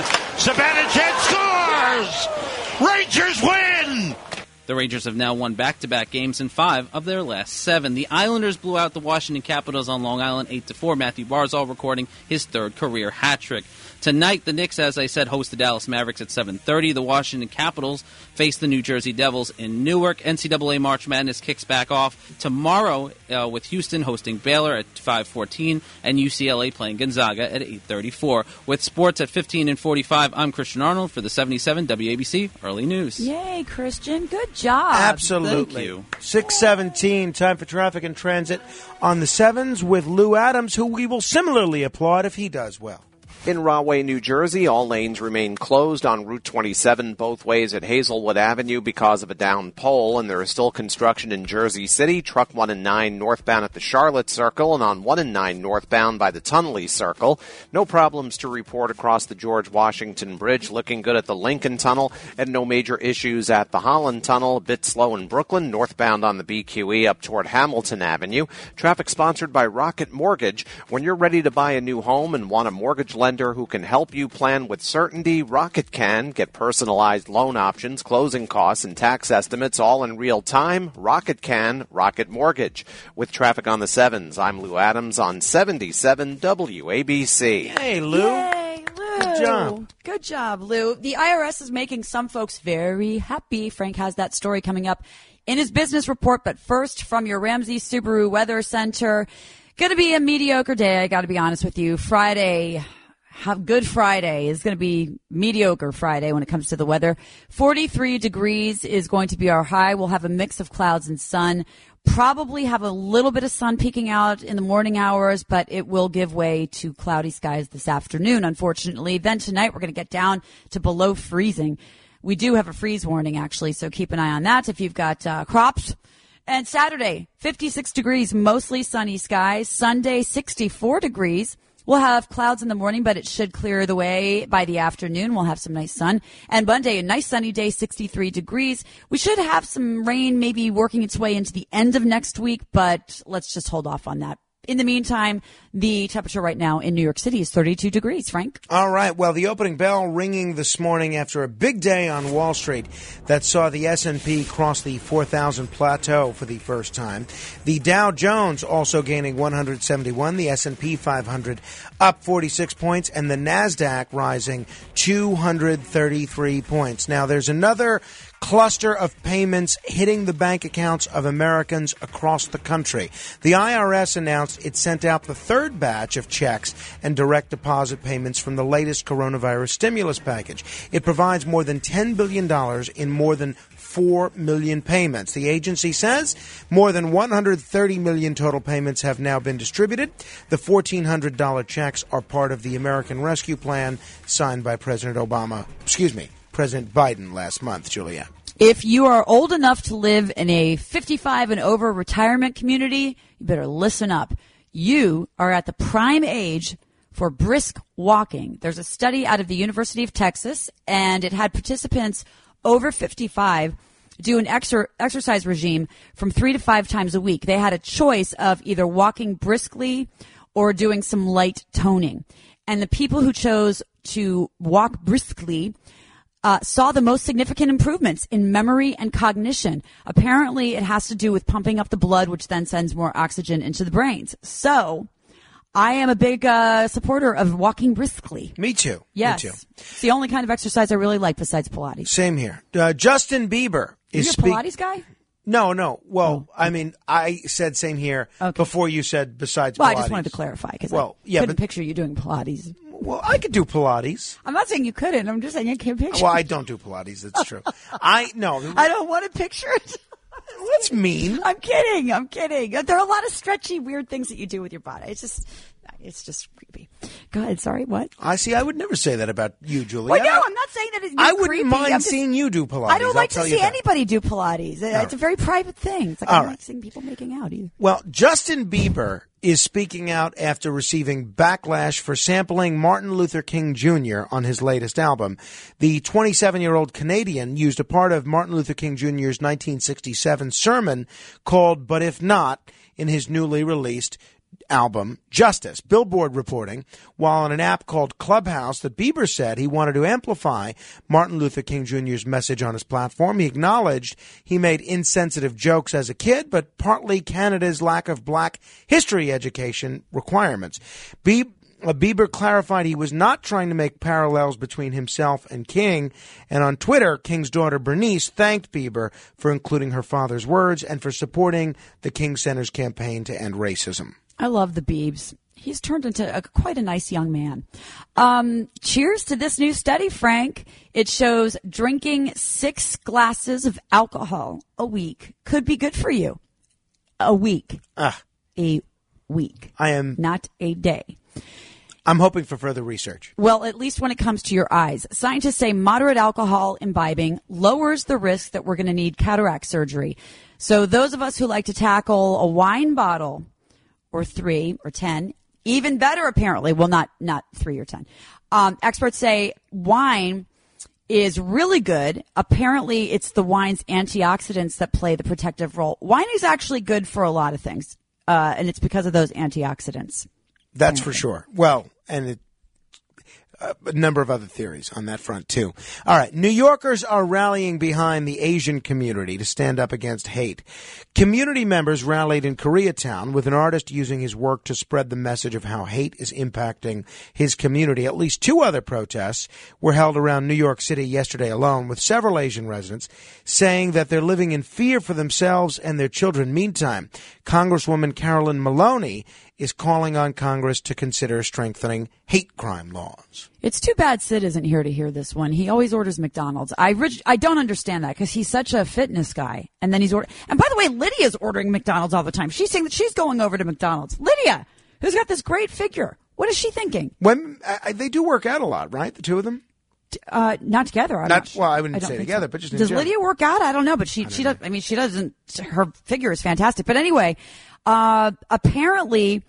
[SPEAKER 8] Zibanejad scores! Rangers win!
[SPEAKER 4] The Rangers have now won back-to-back games in five of their last seven. The Islanders blew out the Washington Capitals on Long Island eight to four. Matthew Barzal recording his third career hat trick. Tonight, the Knicks, as I said, host the Dallas Mavericks at seven thirty. The Washington Capitals face the New Jersey Devils in Newark. N C double A March Madness kicks back off tomorrow uh, with Houston hosting Baylor at five fourteen and U C L A playing Gonzaga at eight thirty-four. With sports at fifteen and forty-five, I'm Christian Arnold for the seventy-seven W A B C Early News.
[SPEAKER 3] Yay, Christian. Good job.
[SPEAKER 2] Absolutely.
[SPEAKER 4] Thank you.
[SPEAKER 2] six seventeen, time for traffic and transit on the sevens with Lou Adams, who we will similarly applaud if he does well.
[SPEAKER 5] In Rahway, New Jersey, all lanes remain closed on Route twenty-seven both ways at Hazelwood Avenue because of a down pole, and there is still construction in Jersey City. Truck one and nine northbound at the Charlotte Circle and on one and nine northbound by the Tunnelly Circle. No problems to report across the George Washington Bridge. Looking good at the Lincoln Tunnel, and no major issues at the Holland Tunnel. A bit slow in Brooklyn, northbound on the B Q E up toward Hamilton Avenue. Traffic sponsored by Rocket Mortgage. When you're ready to buy a new home and want a mortgage lender who can help you plan with certainty, Rocket can. Get personalized loan options, closing costs, and tax estimates all in real time. Rocket can. Rocket Mortgage. With traffic on the sevens, I'm Lou Adams on seventy-seven W A B C.
[SPEAKER 2] Hey, Lou.
[SPEAKER 3] Yay, Lou.
[SPEAKER 2] Good job.
[SPEAKER 3] Good job, Lou. The I R S is making some folks very happy. Frank has that story coming up in his business report. But first, from your Ramsey Subaru Weather Center, going to be a mediocre day, I got to be honest with you. Friday... Have Good Friday is going to be mediocre Friday when it comes to the weather. forty-three degrees is going to be our high. We'll have a mix of clouds and sun. Probably have a little bit of sun peeking out in the morning hours, but it will give way to cloudy skies this afternoon, unfortunately. Then tonight we're going to get down to below freezing. We do have a freeze warning, actually, so keep an eye on that if you've got uh, crops And Saturday, fifty-six degrees, mostly sunny skies. Sunday, sixty-four degrees. We'll have clouds in the morning, but it should clear the way by the afternoon. We'll have some nice sun. And Monday, a nice sunny day, sixty-three degrees. We should have some rain maybe working its way into the end of next week, but let's just hold off on that. In the meantime, the temperature right now in New York City is thirty-two degrees, Frank.
[SPEAKER 2] All right. Well, the opening bell ringing this morning after a big day on Wall Street that saw the S and P cross the four thousand plateau for the first time. The Dow Jones also gaining one hundred seventy-one, the S and P five hundred up forty-six points, and the NASDAQ rising two hundred thirty-three points. Now, there's another cluster of payments hitting the bank accounts of Americans across the country. The I R S announced it sent out the third batch of checks and direct deposit payments from the latest coronavirus stimulus package. It provides more than ten billion dollars in more than four million payments. The agency says more than one hundred thirty million total payments have now been distributed. The fourteen hundred dollars checks are part of the American Rescue Plan signed by President Obama, excuse me, President Biden last month, Julia.
[SPEAKER 3] If you are old enough to live in a fifty-five and over retirement community, you better listen up. You are at the prime age for brisk walking. There's a study out of the University of Texas, and it had participants over fifty-five do an exer- exercise regime from three to five times a week. They had a choice of either walking briskly or doing some light toning. And the people who chose to walk briskly Uh, saw the most significant improvements in memory and cognition. Apparently, it has to do with pumping up the blood, which then sends more oxygen into the brains. So, I am a big uh, supporter of walking briskly.
[SPEAKER 2] Me too.
[SPEAKER 3] Yes.
[SPEAKER 2] Me too.
[SPEAKER 3] It's the only kind of exercise I really like besides Pilates.
[SPEAKER 2] Same here. Uh, Justin Bieber is
[SPEAKER 3] You're a
[SPEAKER 2] speak-
[SPEAKER 3] Pilates guy?
[SPEAKER 2] No, no. Well, oh. I mean, I said same here okay. before you said besides
[SPEAKER 3] well,
[SPEAKER 2] Pilates.
[SPEAKER 3] Well, I just wanted to clarify because
[SPEAKER 2] well,
[SPEAKER 3] I
[SPEAKER 2] yeah,
[SPEAKER 3] couldn't
[SPEAKER 2] but,
[SPEAKER 3] picture you doing Pilates.
[SPEAKER 2] Well, I could do Pilates.
[SPEAKER 3] I'm not saying you couldn't. I'm just saying I can't picture
[SPEAKER 2] Well, I don't do Pilates. That's true. I no.
[SPEAKER 3] I don't want to picture it.
[SPEAKER 2] That's mean.
[SPEAKER 3] I'm kidding. I'm kidding. There are a lot of stretchy, weird things that you do with your body. It's just, it's just creepy. Go ahead. Sorry. What?
[SPEAKER 2] I see. I would never say that about you, Julia.
[SPEAKER 3] Well, no, I'm not saying that it's
[SPEAKER 2] I wouldn't
[SPEAKER 3] creepy.
[SPEAKER 2] mind
[SPEAKER 3] just,
[SPEAKER 2] seeing you do Pilates.
[SPEAKER 3] I don't like
[SPEAKER 2] I'll
[SPEAKER 3] to
[SPEAKER 2] tell
[SPEAKER 3] see anybody do Pilates.
[SPEAKER 2] No.
[SPEAKER 3] It's a very private thing. It's like
[SPEAKER 2] All
[SPEAKER 3] I don't
[SPEAKER 2] right.
[SPEAKER 3] like seeing people making out either.
[SPEAKER 2] Well, Justin Bieber is speaking out after receiving backlash for sampling Martin Luther King Junior on his latest album. The twenty-seven-year-old Canadian used a part of Martin Luther King Junior's nineteen sixty-seven sermon called But If Not in his newly released album, Justice. Billboard reporting, while on an app called Clubhouse that Bieber said he wanted to amplify Martin Luther King Junior's message on his platform, he acknowledged he made insensitive jokes as a kid, but partly Canada's lack of black history education requirements. Bieber Bieber clarified he was not trying to make parallels between himself and King, and on Twitter, King's daughter Bernice thanked Bieber for including her father's words and for supporting the King Center's campaign to end racism.
[SPEAKER 3] I love the Biebs. He's turned into a, quite a nice young man. Um, cheers to this new study, Frank. It shows drinking six glasses of alcohol a week could be good for you. A week.
[SPEAKER 2] Ah.
[SPEAKER 3] A week.
[SPEAKER 2] I am.
[SPEAKER 3] Not a day.
[SPEAKER 2] I'm hoping for further research.
[SPEAKER 3] Well, at least when it comes to your eyes. Scientists say moderate alcohol imbibing lowers the risk that we're going to need cataract surgery. So those of us who like to tackle a wine bottle or three or ten, even better apparently, well, not not three or ten. Um, experts say wine is really good. Apparently, it's the wine's antioxidants that play the protective role. Wine is actually good for a lot of things, uh, and it's because of those antioxidants.
[SPEAKER 2] That's for sure. Well, and it, uh, a number of other theories on that front, too. All right. New Yorkers are rallying behind the Asian community to stand up against hate. Community members rallied in Koreatown with an artist using his work to spread the message of how hate is impacting his community. At least two other protests were held around New York City yesterday alone, with several Asian residents saying that they're living in fear for themselves and their children. Meantime, Congresswoman Carolyn Maloney is calling on Congress to consider strengthening hate crime laws.
[SPEAKER 3] It's too bad Sid isn't here to hear this one. He always orders McDonald's. I rig- I don't understand that because he's such a fitness guy. And then he's ordering. And by the way, Lydia's ordering McDonald's all the time. She's saying that she's going over to McDonald's. Lydia, who's got this great figure. What is she thinking?
[SPEAKER 2] When uh, they do work out a lot, right? The two of them?
[SPEAKER 3] Uh, not together. I'm
[SPEAKER 2] Not,
[SPEAKER 3] not,
[SPEAKER 2] well, I wouldn't
[SPEAKER 3] I don't
[SPEAKER 2] say
[SPEAKER 3] think
[SPEAKER 2] together,
[SPEAKER 3] so.
[SPEAKER 2] but just in
[SPEAKER 3] Does
[SPEAKER 2] general.
[SPEAKER 3] Lydia work out? I don't know, but she she does. I mean, she doesn't. Her figure is fantastic. But anyway, uh, apparently.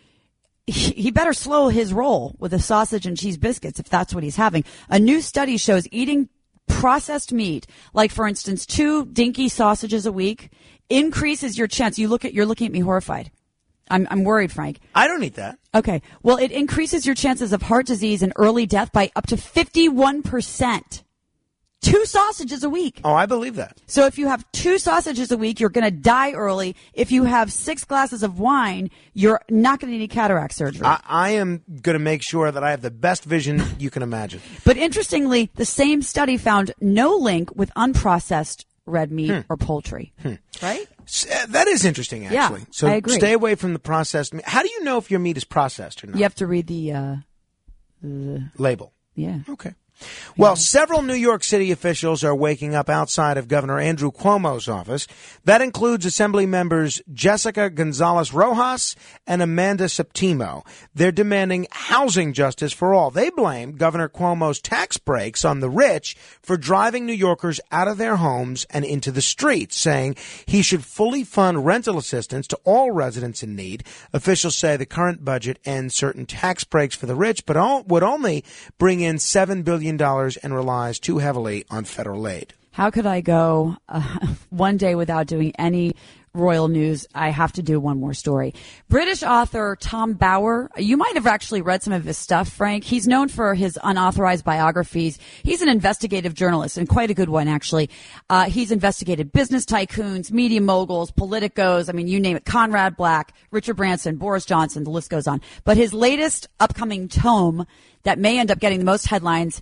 [SPEAKER 3] He, he better slow his roll with the sausage and cheese biscuits if that's what he's having. A new study shows eating processed meat, like for instance, two dinky sausages a week, increases your chance. You look at you're looking at me horrified. I'm I'm worried, Frank.
[SPEAKER 2] I don't eat that.
[SPEAKER 3] Okay. Well, it increases your chances of heart disease and early death by up to fifty-one percent. Two sausages a week.
[SPEAKER 2] Oh, I believe that.
[SPEAKER 3] So if you have two sausages a week, you're going to die early. If you have six glasses of wine, you're not going to need cataract surgery.
[SPEAKER 2] I, I am going to make sure that I have the best vision you can imagine.
[SPEAKER 3] But interestingly, the same study found no link with unprocessed red meat
[SPEAKER 2] Hmm.
[SPEAKER 3] or poultry.
[SPEAKER 2] Hmm.
[SPEAKER 3] Right?
[SPEAKER 2] S- uh, That is interesting, actually.
[SPEAKER 3] Yeah,
[SPEAKER 2] so
[SPEAKER 3] I agree.
[SPEAKER 2] stay away from the processed meat. How do you know if your meat is processed or not?
[SPEAKER 3] You have to read the, uh, the
[SPEAKER 2] label.
[SPEAKER 3] Yeah.
[SPEAKER 2] Okay. Well, several New York City officials are waking up outside of Governor Andrew Cuomo's office. That includes Assembly members Jessica Gonzalez Rojas and Amanda Septimo. They're demanding housing justice for all. They blame Governor Cuomo's tax breaks on the rich for driving New Yorkers out of their homes and into the streets, saying he should fully fund rental assistance to all residents in need. Officials say the current budget ends certain tax breaks for the rich, but all, would only bring in seven billion dollars and relies too heavily on federal aid.
[SPEAKER 3] How could I go uh, one day without doing any royal news? I have to do one more story. British author Tom Bower, you might have actually read some of his stuff, Frank. He's known for his unauthorized biographies. He's an investigative journalist, and quite a good one, actually. Uh, he's investigated business tycoons, media moguls, politicos, I mean, you name it, Conrad Black, Richard Branson, Boris Johnson, the list goes on. But his latest upcoming tome that may end up getting the most headlines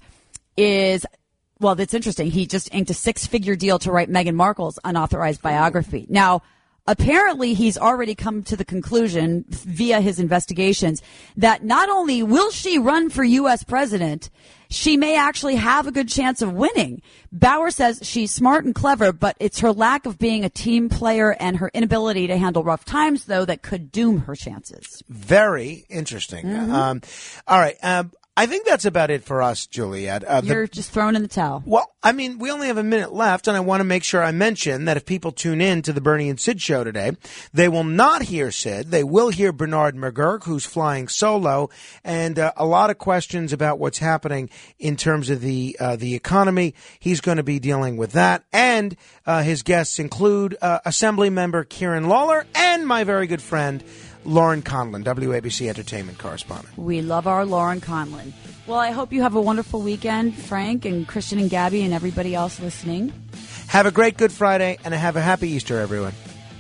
[SPEAKER 3] is, well, that's interesting. He just inked a six-figure deal to write Meghan Markle's unauthorized biography. Now, apparently he's already come to the conclusion via his investigations that not only will she run for U S president, she may actually have a good chance of winning. Bauer says she's smart and clever, but it's her lack of being a team player and her inability to handle rough times, though, that could doom her chances.
[SPEAKER 2] Very interesting.
[SPEAKER 3] Mm-hmm.
[SPEAKER 2] Um, all right. Um, I think that's about it for us, Juliet. Uh, the-
[SPEAKER 3] You're just throwing in the towel.
[SPEAKER 2] Well, I mean, we only have a minute left, and I want to make sure I mention that if people tune in to the Bernie and Sid show today, they will not hear Sid. They will hear Bernard McGurk, who's flying solo, and uh, a lot of questions about what's happening in terms of the uh, the economy. He's going to be dealing with that, and uh, his guests include uh, Assembly Member Kieran Lawler and my very good friend Lauren Conlon, W A B C entertainment correspondent.
[SPEAKER 3] We love our Lauren Conlon. Well, I hope you have a wonderful weekend, Frank and Christian and Gabby and everybody else listening.
[SPEAKER 2] Have a great Good Friday, and have a happy Easter, everyone.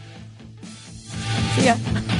[SPEAKER 3] See ya.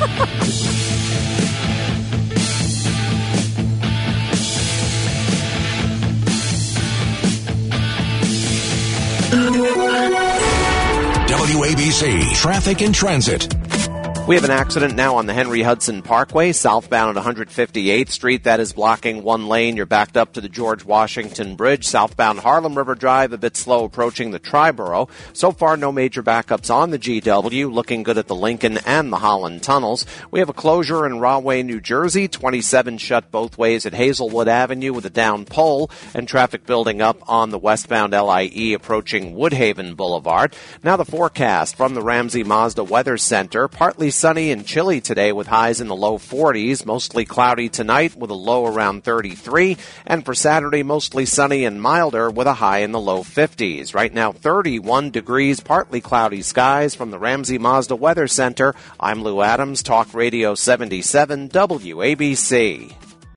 [SPEAKER 1] W A B C Traffic and Transit.
[SPEAKER 5] We have an accident now on the Henry Hudson Parkway, southbound at one hundred fifty-eighth Street. That is blocking one lane. You're backed up to the George Washington Bridge. Southbound Harlem River Drive, a bit slow approaching the Triborough. So far, no major backups on the G W. Looking good at the Lincoln and the Holland tunnels. We have a closure in Rahway, New Jersey. twenty-seven shut both ways at Hazelwood Avenue with a down pole, and traffic building up on the westbound L I E approaching Woodhaven Boulevard. Now the forecast from the Ramsey Mazda Weather Center. Partly sunny and chilly today with highs in the low forties. Mostly cloudy tonight with a low around thirty-three. And for Saturday, mostly sunny and milder with a high in the low fifties. Right now, thirty-one degrees, partly cloudy skies. From the Ramsey Mazda Weather Center, I'm Lou Adams, Talk Radio seventy-seven W A B C.